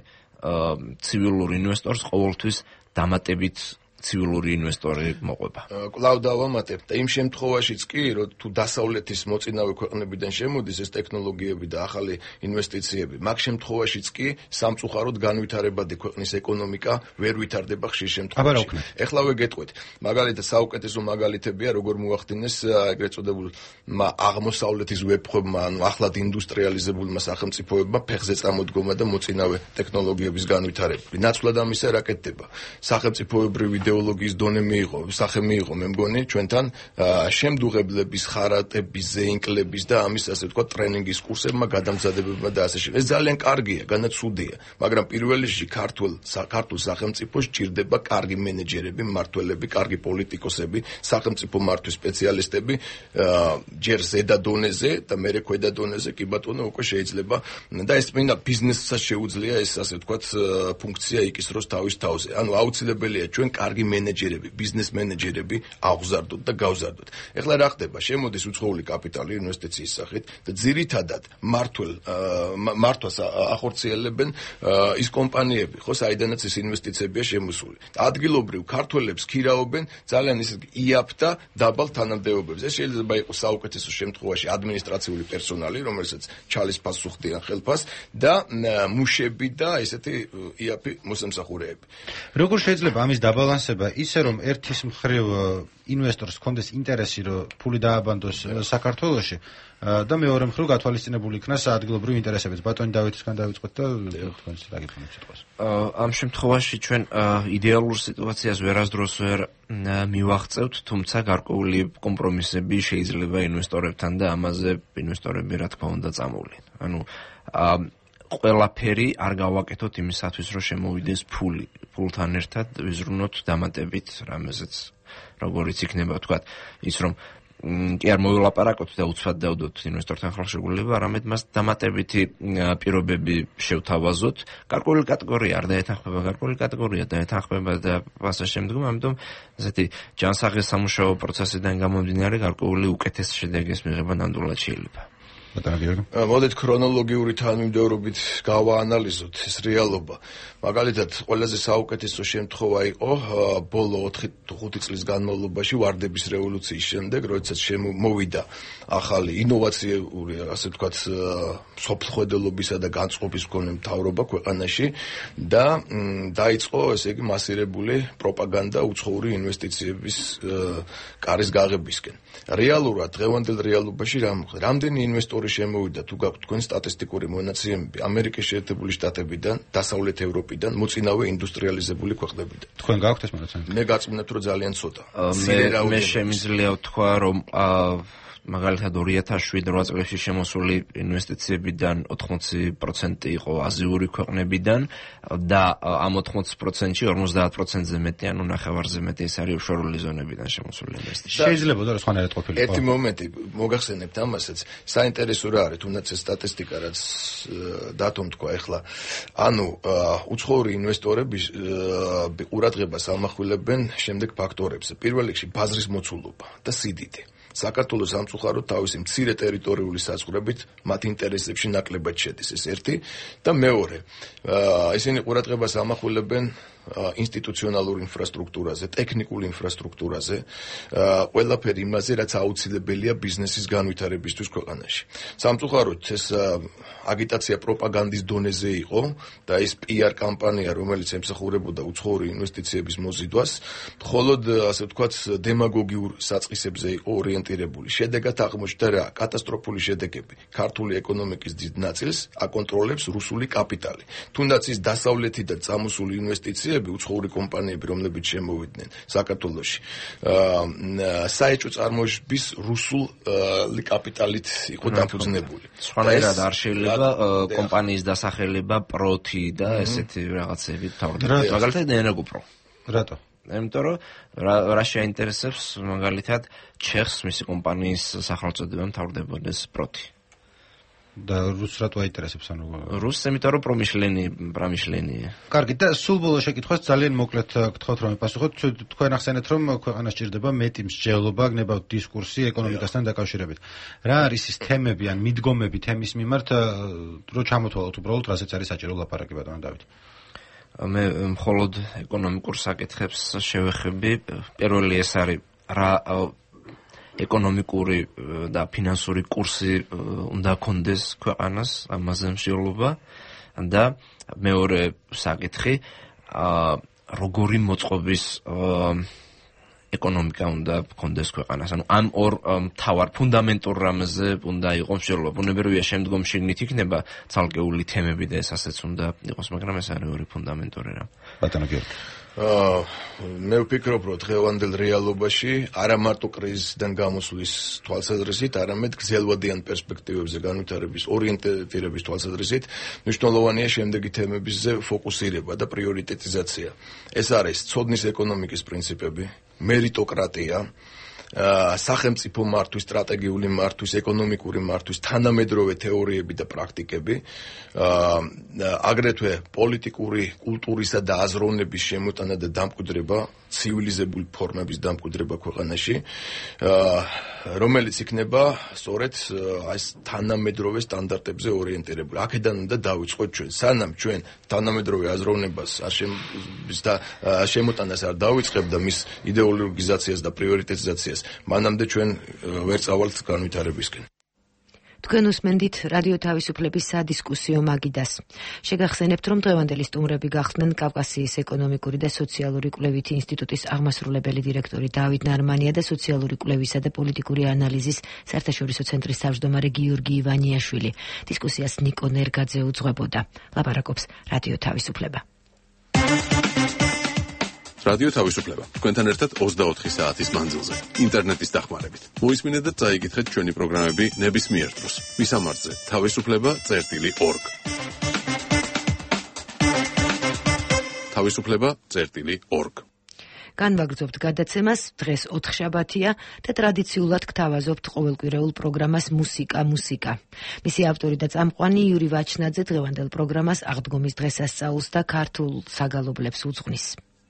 ცივილურ ინვესტორს ყოველთვის დამატებით ცივილური ინვესტორი მოყვება. კვლავ დავამატებ და იმ შემთხვევაშიც კი, რომ თუ დასავლეთის მოწინავე ქვეყნებიდან შემოდის ეს ტექნოლოგიები და ახალი ინვესტიციები, მაგ შემთხვევაშიც კი სამწუხაროდ განვითარებადი ქვეყნის ეკონომიკა ვერ ვითარდება ხშირ შემთხვევაში. ეხლავე გეტყვით, მაგალითად საუკეთესო მაგალითებია, როგორ მოახდინეს ეგრეთ წოდებულმა აღმოსავლეთის ვებხვებმა, ანუ ახლად ინდუსტრიალიზებულმა სახელმწიფოებმა ფეხზე წამოდგომა და მოწინავე ტექნოლოგიების განვითარება. ნაცვლად ამისა რა კეთდება? სახელმწიფოებრივი იდეოლოგიის დონე მიიღო, სახე მიიღო, მე მგონი ჩვენთან შემდუღებლების, ხარატების, ზეინკლების და ამის ასე ვთქვათ ტრენინგის კურსებმა, გადამზადებებმა და ასე შემდეგ. ეს ძალიან კარგია, განაცუდია, მაგრამ პირველ რიგში ქართულ ქართულ სახელმწიფოს ჭირდება კარგი მენეჯერები, მმართველები, კარგი პოლიტიკოსები, სახელმწიფო მართვის სპეციალისტები, ჯერ ზედა დონეზე და მერე ქვედა დონეზე, კი ბატონო, უკვე შეიძლება და ეს მინდა ბიზნესსაც შეუძლია ეს ასე ვთქვათ ფუნქცია იკისროს თავის თავზე. ანუ აუცილებელია ჩვენ კარგი მენეჯერები, ბიზნეს მენეჯერები აღზარდოთ და გავზარდოთ. ეხლა რა ხდება? შემოდის უცხოური კაპიტალი ინვესტიციის სახით და ძირითადად მართულ მართვას ახორციელებენ ის კომპანიები, ხო, საიდანაც ეს ინვესტიციებია შემოსული. ადგილობრივ ქართველებს ქირაობენ ძალიან ისე იაფ და დაბალ თანამდებობებს. ეს შეიძლება იყოს საუკეთესო შემთხვევაში ადმინისტრაციული პერსონალი, რომელსაც ჩალის პასუხდიან ხელფას და მუშები და ესეთი იაფი მოსამსახურეები. როგორ შეიძლება ამის დაბალანსება ისე რომ ერთის მხრივ ინვესტორს ჰქონდეს ინტერესი რომ ფული დააბანდოს საქართველოში და მეორე მხრივ გათვალისწინებული იქნას ადგილობრივი ინტერესებიც. ბატონი დავითისგან დავიწყოთ და თქვენს რა გიქონებთ სიტყვას. ამ შემთხვევაში ჩვენ იდეალურ სიტუაციას ვერასდროს ვერ მივაღწევთ, თუმცა გარკვეული კომპრომისები შეიძლება ინვესტორებთან და ამაზე ინვესტორები რა თქმა უნდა წამოვლენ. ანუ ყველაფერი არ გავაკეთოთ იმისათვის, რომ შემოვიდეს ფული. ფულთან ერთად ვიზრუნოთ დამატებით რამეზეც, როგორიც იქნება ვთქვათ, ის რომ კი არ მოვილაპარაკოთ და უცბად დავდოთ ინვესტორთან ხალხშეგულება, არამედ მას დამატებითი პირობები შევთავაზოთ. გარკვეული კატეგორია არ დაეთანხმება, გარკვეული კატეგორია დაეთანხმება და ასე შემდეგ, ამიტომ ესეთი ჯანსაღი სამუშაო პროცესიდან გამომდინარე გარკვეული უკეთესი შედეგის მიღება ნამდვილად შეიძლება. მოდით ქრონოლოგიური თანმიმდევრობით გავაანალიზოთ ეს რეალობა. მაგალითად, ყველაზე საუკეთესო შემთხვევა იყო ბოლო ოთხი ხუთი წლის განმავლობაში ვარდების რევოლუციის შემდეგ, როდესაც შემოვიდა ახალი ინოვაციური, ასე ვთქვათ, სოფლხვედელობისა და განწყობის მქონე მთავრობა ქვეყანაში და დაიწყო, ესე იგი, მასირებული პროპაგანდა უცხოური ინვესტიციების კარის გაღებისკენ. რეალურად დღევანდელ რეალობაში რა მოხდა? რამდენი ინვესტორი შემოვიდა თუ გაქვთ თქვენ სტატისტიკური მონაცემები ამერიკის შეერთებული შტატებიდან, დასავლეთ ევროპიდან, მოწინავე ინდუსტრიალიზებული ქვეყნებიდან. თქვენ გაქვთ ეს მონაცემები? მე გაწმენდით რომ ძალიან ცოტა. მე შემიძლია ვთქვა რომ მაგალითად ორი ათას შვიდ რვა წლებში შემოსული ინვესტიციებიდან ოთხმოცი პროცენტი იყო აზიური ქვეყნებიდან და ამ ოთხმოცი პროცენტში ორმოცდაათ პროცენტზე მეტი, ანუ ნახევარზე მეტი ეს არის ოფშორული ზონებიდან შემოსული ინვესტიციები. შეიძლება და სხვანაირად ყოფილიყო. ერთი მომენტი მოგახსენებთ ამასაც. საინტერესო რა არის, თუნდაც ეს სტატისტიკა რაც დათომ თქვა ეხლა. ანუ უცხოური ინვესტორები ყურადღებას ამახვილებენ შემდეგ ფაქტორებს. პირველ რიგში ბაზრის მოცულობა და სიდიდე. საქართველოს სამწუხაროდ თავისი მცირე ტერიტორიული საზღვრებით მათ ინტერესებში ნაკლებად შედის, ეს ერთი და მეორე. ისინი ყურადღებას ამახვილებენ ინსტიტუციონალურ ინფრასტრუქტურაზე, ტექნიკურ ინფრასტრუქტურაზე, ყველაფერი იმაზე, რაც აუცილებელია ბიზნესის განვითარებისთვის ქვეყანაში. სამწუხაროდ ეს აგიტაცია პროპაგანდის დონეზე იყო და ეს პი არ კამპანია, რომელიც ემსახურებოდა უცხოური ინვესტიციების მოზიდვას, მხოლოდ ასე ვთქვათ, დემაგოგიურ საწყისებზე იყო ორიენტირებული. შედეგად აღმოჩნდა რა? კატასტროფული შედეგები. ქართული ეკონომიკის დიდ ნაწილს აკონტროლებს რუსული კაპიტალი. თუნდაც ის დასავლეთიდან წამოსული ინვესტიციები უცხოური კომპანიები, რომლებიც შემოვიდნენ საქართველოში, საეჭვო წარმოშობის რუსული კაპიტალით იყო დაფუძნებული. სხვანაირად არ შეიძლება კომპანიის დასახელება პროთი და ესეთი რაღაცები თავდება. მაგალითად ენერგოპრო. რატო? იმიტომ რომ რა შეაინტერესებს მაგალითად ჩეხს მისი კომპანიის სახელწოდება მთავრდებოდეს პროთი. და რუსს რატო აინტერესებს ანუ რუსს იმიტომ რომ პრომიშლენი პრომიშლენია კარგი და სულ ბოლო შეკითხვას ძალიან მოკლედ გთხოვთ რომ პასუხოთ თქვენ ახსენეთ რომ ქვეყანას ჭირდება მეტი მსჯელობა გნებავთ დისკურსი ეკონომიკასთან დაკავშირებით რა არის ის თემები ან მიდგომები თემის მიმართ რომ ჩამოთვალოთ უბრალოდ რასაც არის საჭირო ლაპარაკი ბატონო დავით მე მხოლოდ ეკონომიკურ საკითხებს შევეხები პირველი ეს არის რა ეკონომიკური და ფინანსური კურსი უნდა კონდეს ქვეყანას ამაზე მსჯელობა და მეორე საკითხი როგორი მოწყობის ეკონომიკა უნდა კონდეს ქვეყანას ანუ ამ ორ მთავარ ფუნდამენტურ რამეზე უნდა იყოს მსჯელობა ბუნებრივია შემდგომში ნით იქნება ცალკეული თემები და ეს ასეც უნდა იყოს მაგრამ ეს არის ორი ფუნდამენტური რამ ბატონო გიორგი მე ვფიქრობ, რომ დღევანდელ რეალობაში არა მარტო კრიზისიდან გამოსვლის თვალსაზრისით, არამედ გრძელვადიან პერსპექტივებზე განვითარების ორიენტირების თვალსაზრისით მნიშვნელოვანია შემდეგი თემებზე ფოკუსირება და პრიორიტეტიზაცია. ეს არის ცოდნის ეკონომიკის პრინციპები, მერიტოკრატია, სახელმწიფო მართვის, სტრატეგიული მართვის, ეკონომიკური მართვის, თანამედროვე თეორიები და პრაქტიკები, აგრეთვე პოლიტიკური კულტურისა და აზროვნების შემოტანა და დამკვიდრება, ცივილიზებული ფორმების დამკვიდრება ქვეყანაში, რომელიც იქნება სწორედ ეს თანამედროვე სტანდარტებზე ორიენტირებული. აქედან უნდა დავიწყოთ ჩვენ. სანამ ჩვენ თანამედროვე აზროვნებას და შემოტანას არ დავიწყებ და მის იდეოლოგიზაციას და პრიორიტეტიზაციას მანამდე ჩვენ ვერ წავალთ განვითარებისკენ. თქვენ უსმენდით რადიო თავისუფლების სადისკუსიო მაგიდას. შეგახსენებთ, რომ დღევანდელი სტუმრები გახდნენ კავკასიის ეკონომიკური და სოციალური კვლევითი ინსტიტუტის აღმასრულებელი დირექტორი დავით ნარმანია და სოციალური კვლევისა და პოლიტიკური ანალიზის საერთაშორისო ცენტრის თავმჯდომარე გიორგი ივანიაშვილი. დისკუსიას ნიკო ნერგაძე უძღვებოდა. ლაპარაკობს რადიო თავისუფლება. რადიო თავისუფლება. თქვენთან ერთად ოცდაოთხი საათის მანძილზე. ინტერნეტის დახმარებით. მოისმინეთ და წაიკითხეთ ჩვენი პროგრამები ნებისმიერ დროს. მისამართზე თავისუფლება წერტილი ორგ. თავისუფლება წერტილი ორგ. განვაგრძობთ გადაცემას, დღეს ოთხშაბათია და ტრადიციულად გთავაზობთ ყოველკვირეულ პროგრამას მუსიკა მუსიკა. მისი ავტორი და წამყვანი იური ვაჩნაძე დღევანდელ პროგრამას აღდგომის დღესასწაულს და ქართულ საგალობლებს უძღვნის.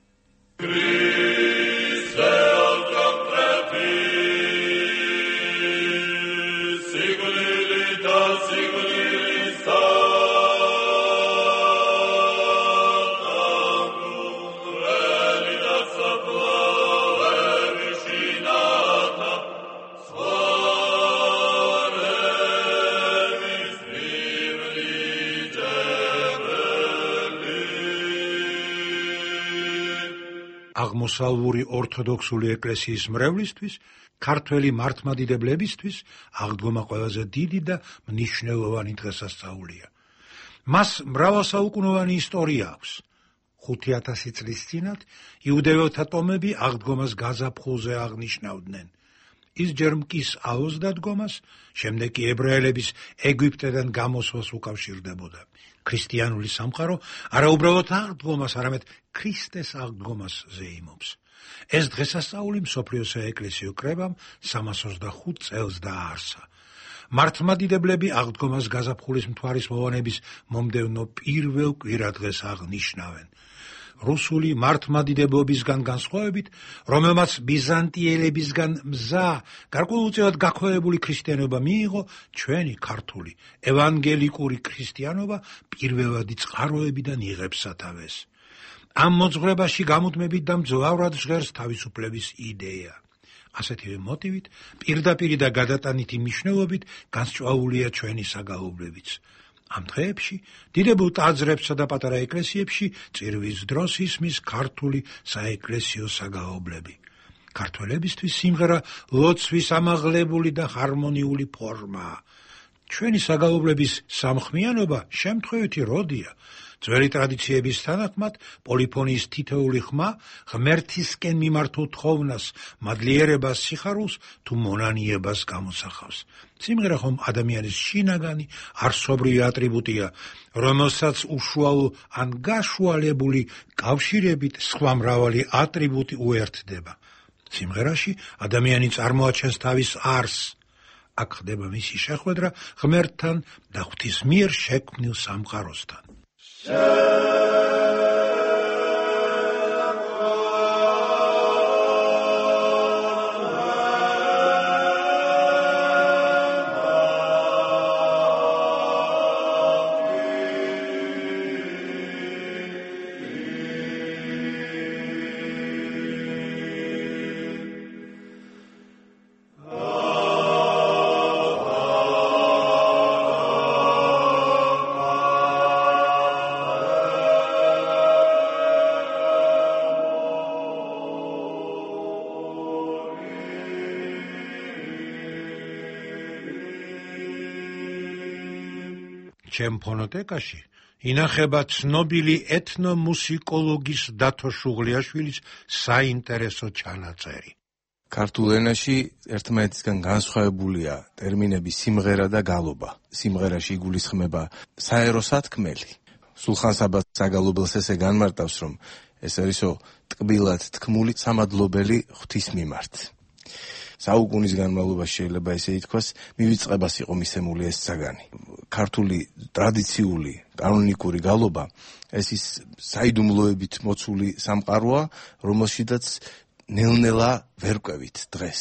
აღმოსავლური ორთოდოქსული ეკლესიის მრევლისთვის, ქართველი მართლმადიდებლებისთვის აღდგომა ყველაზე დიდი და მნიშვნელოვანი დღესასწაულია. მას მრავალსაუკუნოვანი ისტორია აქვს. ხუთი ათასი წლის წინათ იუდეველთა ტომები აღდგომას გაზაფხულზე აღნიშნავდნენ. ის ჯერ მკის აოს დადგომას, შემდეგ კი ებრაელების ეგვიპტედან გამოსვლას უკავშირდებოდა. ქრისტიანული სამყარო არა უბრალოდ აღდგომას, არამედ ქრისტეს აღდგომას ზეიმობს. ეს დღესასწაული მსოფლიოს საეკლესიო კრებამ სამას ოცდახუთ წელს დააარსა. მართლმადიდებლები აღდგომას გაზაფხულის მთვარის მოვანების მომდევნო პირველ კვირადღეს აღნიშნავენ. რუსული მართლმადიდებლობისგან განსხვავებით, რომელმაც ბიზანტიელებისგან მზა, გარკვეულწილად გაქვეყნებული ქრისტიანობა მიიღო, ჩვენი ქართული ევანგელიკური ქრისტიანობა პირველადი წყაროებიდან იღებს სათავეს. ამ მოძღვრებაში გამუდმებით და მძლავრად ჟღერს თავისუფლების იდეა. ასეთივე მოტივით, პირდაპირი და გადატანითი მნიშვნელობით განსჭვალულია ჩვენი საგალობლებიც. ამ დღეებში დიდებულ ტაძრებსა და პატარა ეკლესიებში წირვის დროს ისმის ქართული საეკლესიო საგალობლები. ქართველებისთვის სიმღერა ლოცვის ამაღლებული და ჰარმონიული ფორმაა. ჩვენი საგალობლების სამხმიანობა შემთხვევითი როდია. ძველი ტრადიციების თანახმად პოლიფონიის თითოეული ხმა ღმერთისკენ მიმართულ თხოვნას, მადლიერებას, სიხარულს თუ მონანიებას გამოსახავს. სიმღერა ხომ ადამიანის შინაგანი არსობრივი ატრიბუტია, რომელსაც უშუალო ან გაშუალებული კავშირებით სხვა მრავალი ატრიბუტი უერთდება. სიმღერაში ადამიანი წარმოაჩენს თავის არსს, აქ ხდება მისი შეხვედრა ღმერთთან და ღვთის მიერ შექმნილ სამყაროსთან. ჩემ ფონოტეკაში ინახება ცნობილი ეთნომუსიკოლოგის დათო შუღლიაშვილის საინტერესო ჩანაწერი. ქართულ ენაში ერთმანეთისგან განსხვავებულია ტერმინები სიმღერა და გალობა. სიმღერაში იგულისხმება საერო სათქმელი. სულხან-საბა საგალობელს ესე განმარტავს, რომ ეს არისო ტკბილად თქმული სამადლობელი ღვთის მიმართ. საუკუნის განმავლობაში შეიძლება ესე ითქვას, მივიწყებას იყო მისცემული ეს საგანი. ქართული ტრადიციული კანონიკური გალობა ეს ის საიდუმლოებით მოცული სამყაროა, რომელშიდაც ნელ-ნელა ვერ ყვევით დღეს.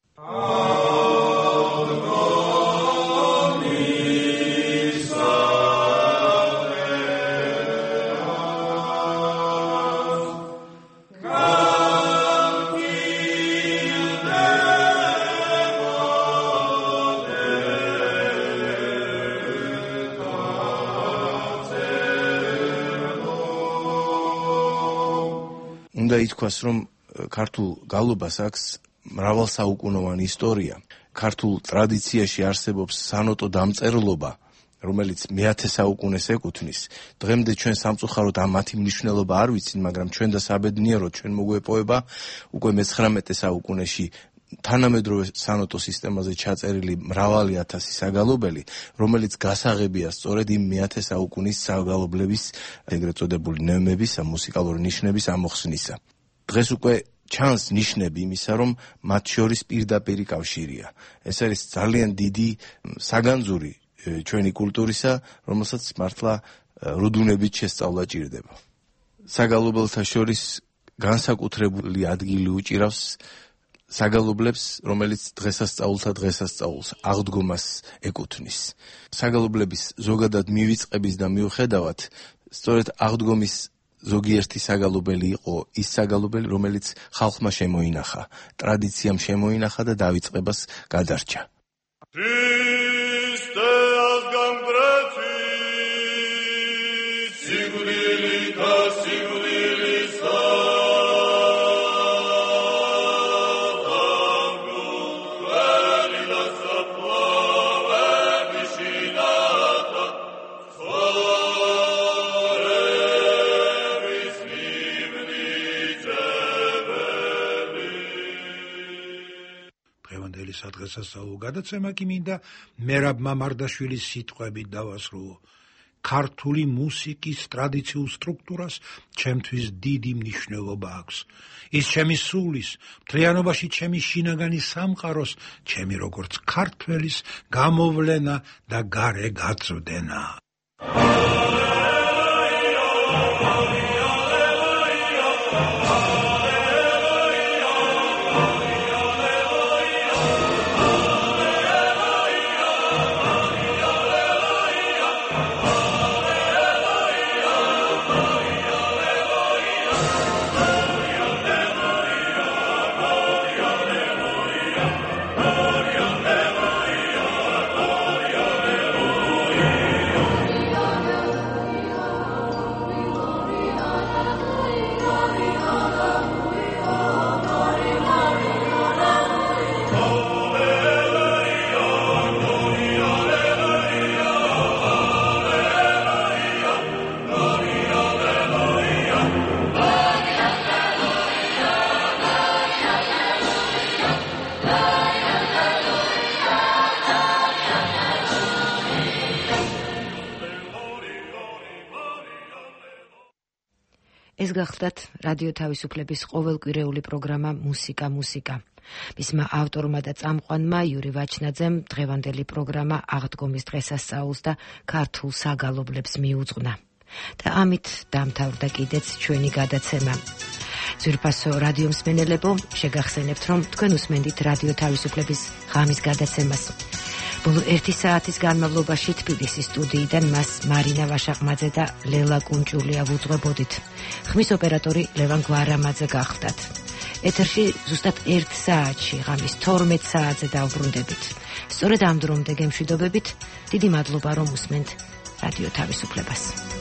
უნდა ითქვას, რომ ქართულ გალობას აქვს მრავალსაუკუნოვანი ისტორია. ქართულ ტრადიციაში არსებობს სანოტო დამწერლობა, რომელიც მეათე საუკუნეს ეკუთვნის. დღემდე ჩვენ სამწუხაროდ ამ მათი მნიშვნელობა არ ვიცით, მაგრამ ჩვენ და საბედნიეროდ ჩვენ მოგვეპოვება უკვე მეცხრამეტე საუკუნეში თანამედროვე სანოტო სისტემაზე ჩაწერილი მრავალი ათასი საგალობელი, რომელიც გასაღებია სწორედ იმ მეათე საუკუნის საგალობლების ეგრეთ წოდებული ნეომების, მუსიკალური ნიშნების ამოხსნისა. დღეს უკვე ჩანს ნიშნები იმისა, რომ მათ შორის პირდაპირი კავშირია. ეს არის ძალიან დიდი საგანძური ჩვენი კულტურისა, რომელსაც მართლა რუდუნებით შესწავლა ჭირდება. საგალობელთა შორის განსაკუთრებული ადგილი უჭირავს საგალობლებს, რომელიც დღესასწაულთა დღესასწაულს აღდგომას ეკუთვნის. საგალობლების ზოგადად მივიწყების და მიუხედავად, სწორედ აღდგომის ზოგიერთი საგალობელი იყო ის საგალობელი, რომელიც ხალხმა შემოინახა, ტრადიციამ შემოინახა და დავიწყებას გადარჩა. სადღესასწაულო გადაცემა კი მინდა მერაბ მამარდაშვილის სიტყვებით დავასრულო. ქართული მუსიკის ტრადიციულ სტრუქტურას ჩემთვის დიდი მნიშვნელობა აქვს. ის ჩემი სულის, მთლიანობაში ჩემი შინაგანი სამყაროს, ჩემი როგორც ქართველის გამოვლენა და გარე გაწვდენა. ეს გახლდათ რადიო თავისუფლების ყოველკვირეული პროგრამა მუსიკა მუსიკა. მისმა ავტორმა და წამყვანმა იური ვაჩნაძემ დღევანდელი პროგრამა აღდგომის დღესასწაულს და ქართულ საგალობლებს მიუძღვნა. და ამით დამთავრდა კიდეც ჩვენი გადაცემა. ძვირფასო რადიო მსმენელებო, შეგახსენებთ, რომ თქვენ უსმენდით რადიო თავისუფლების ღამის გადაცემას. ბოლო ერთი საათის განმავლობაში თბილისის სტუდიიდან მას მარინა ვაშაყმაძე და ლელა კუნჭულია ვუძღვებოდით. ხმის ოპერატორი ლევან გვარამაძე გახლდათ. ეთერში ზუსტად ერთ საათში ღამის თორმეტ საათზე დავბრუნდებით. სწორედ ამ დრომდე გემშვიდობებით, დიდი მადლობა რომ უსმენთ რადიო თავისუფლებას.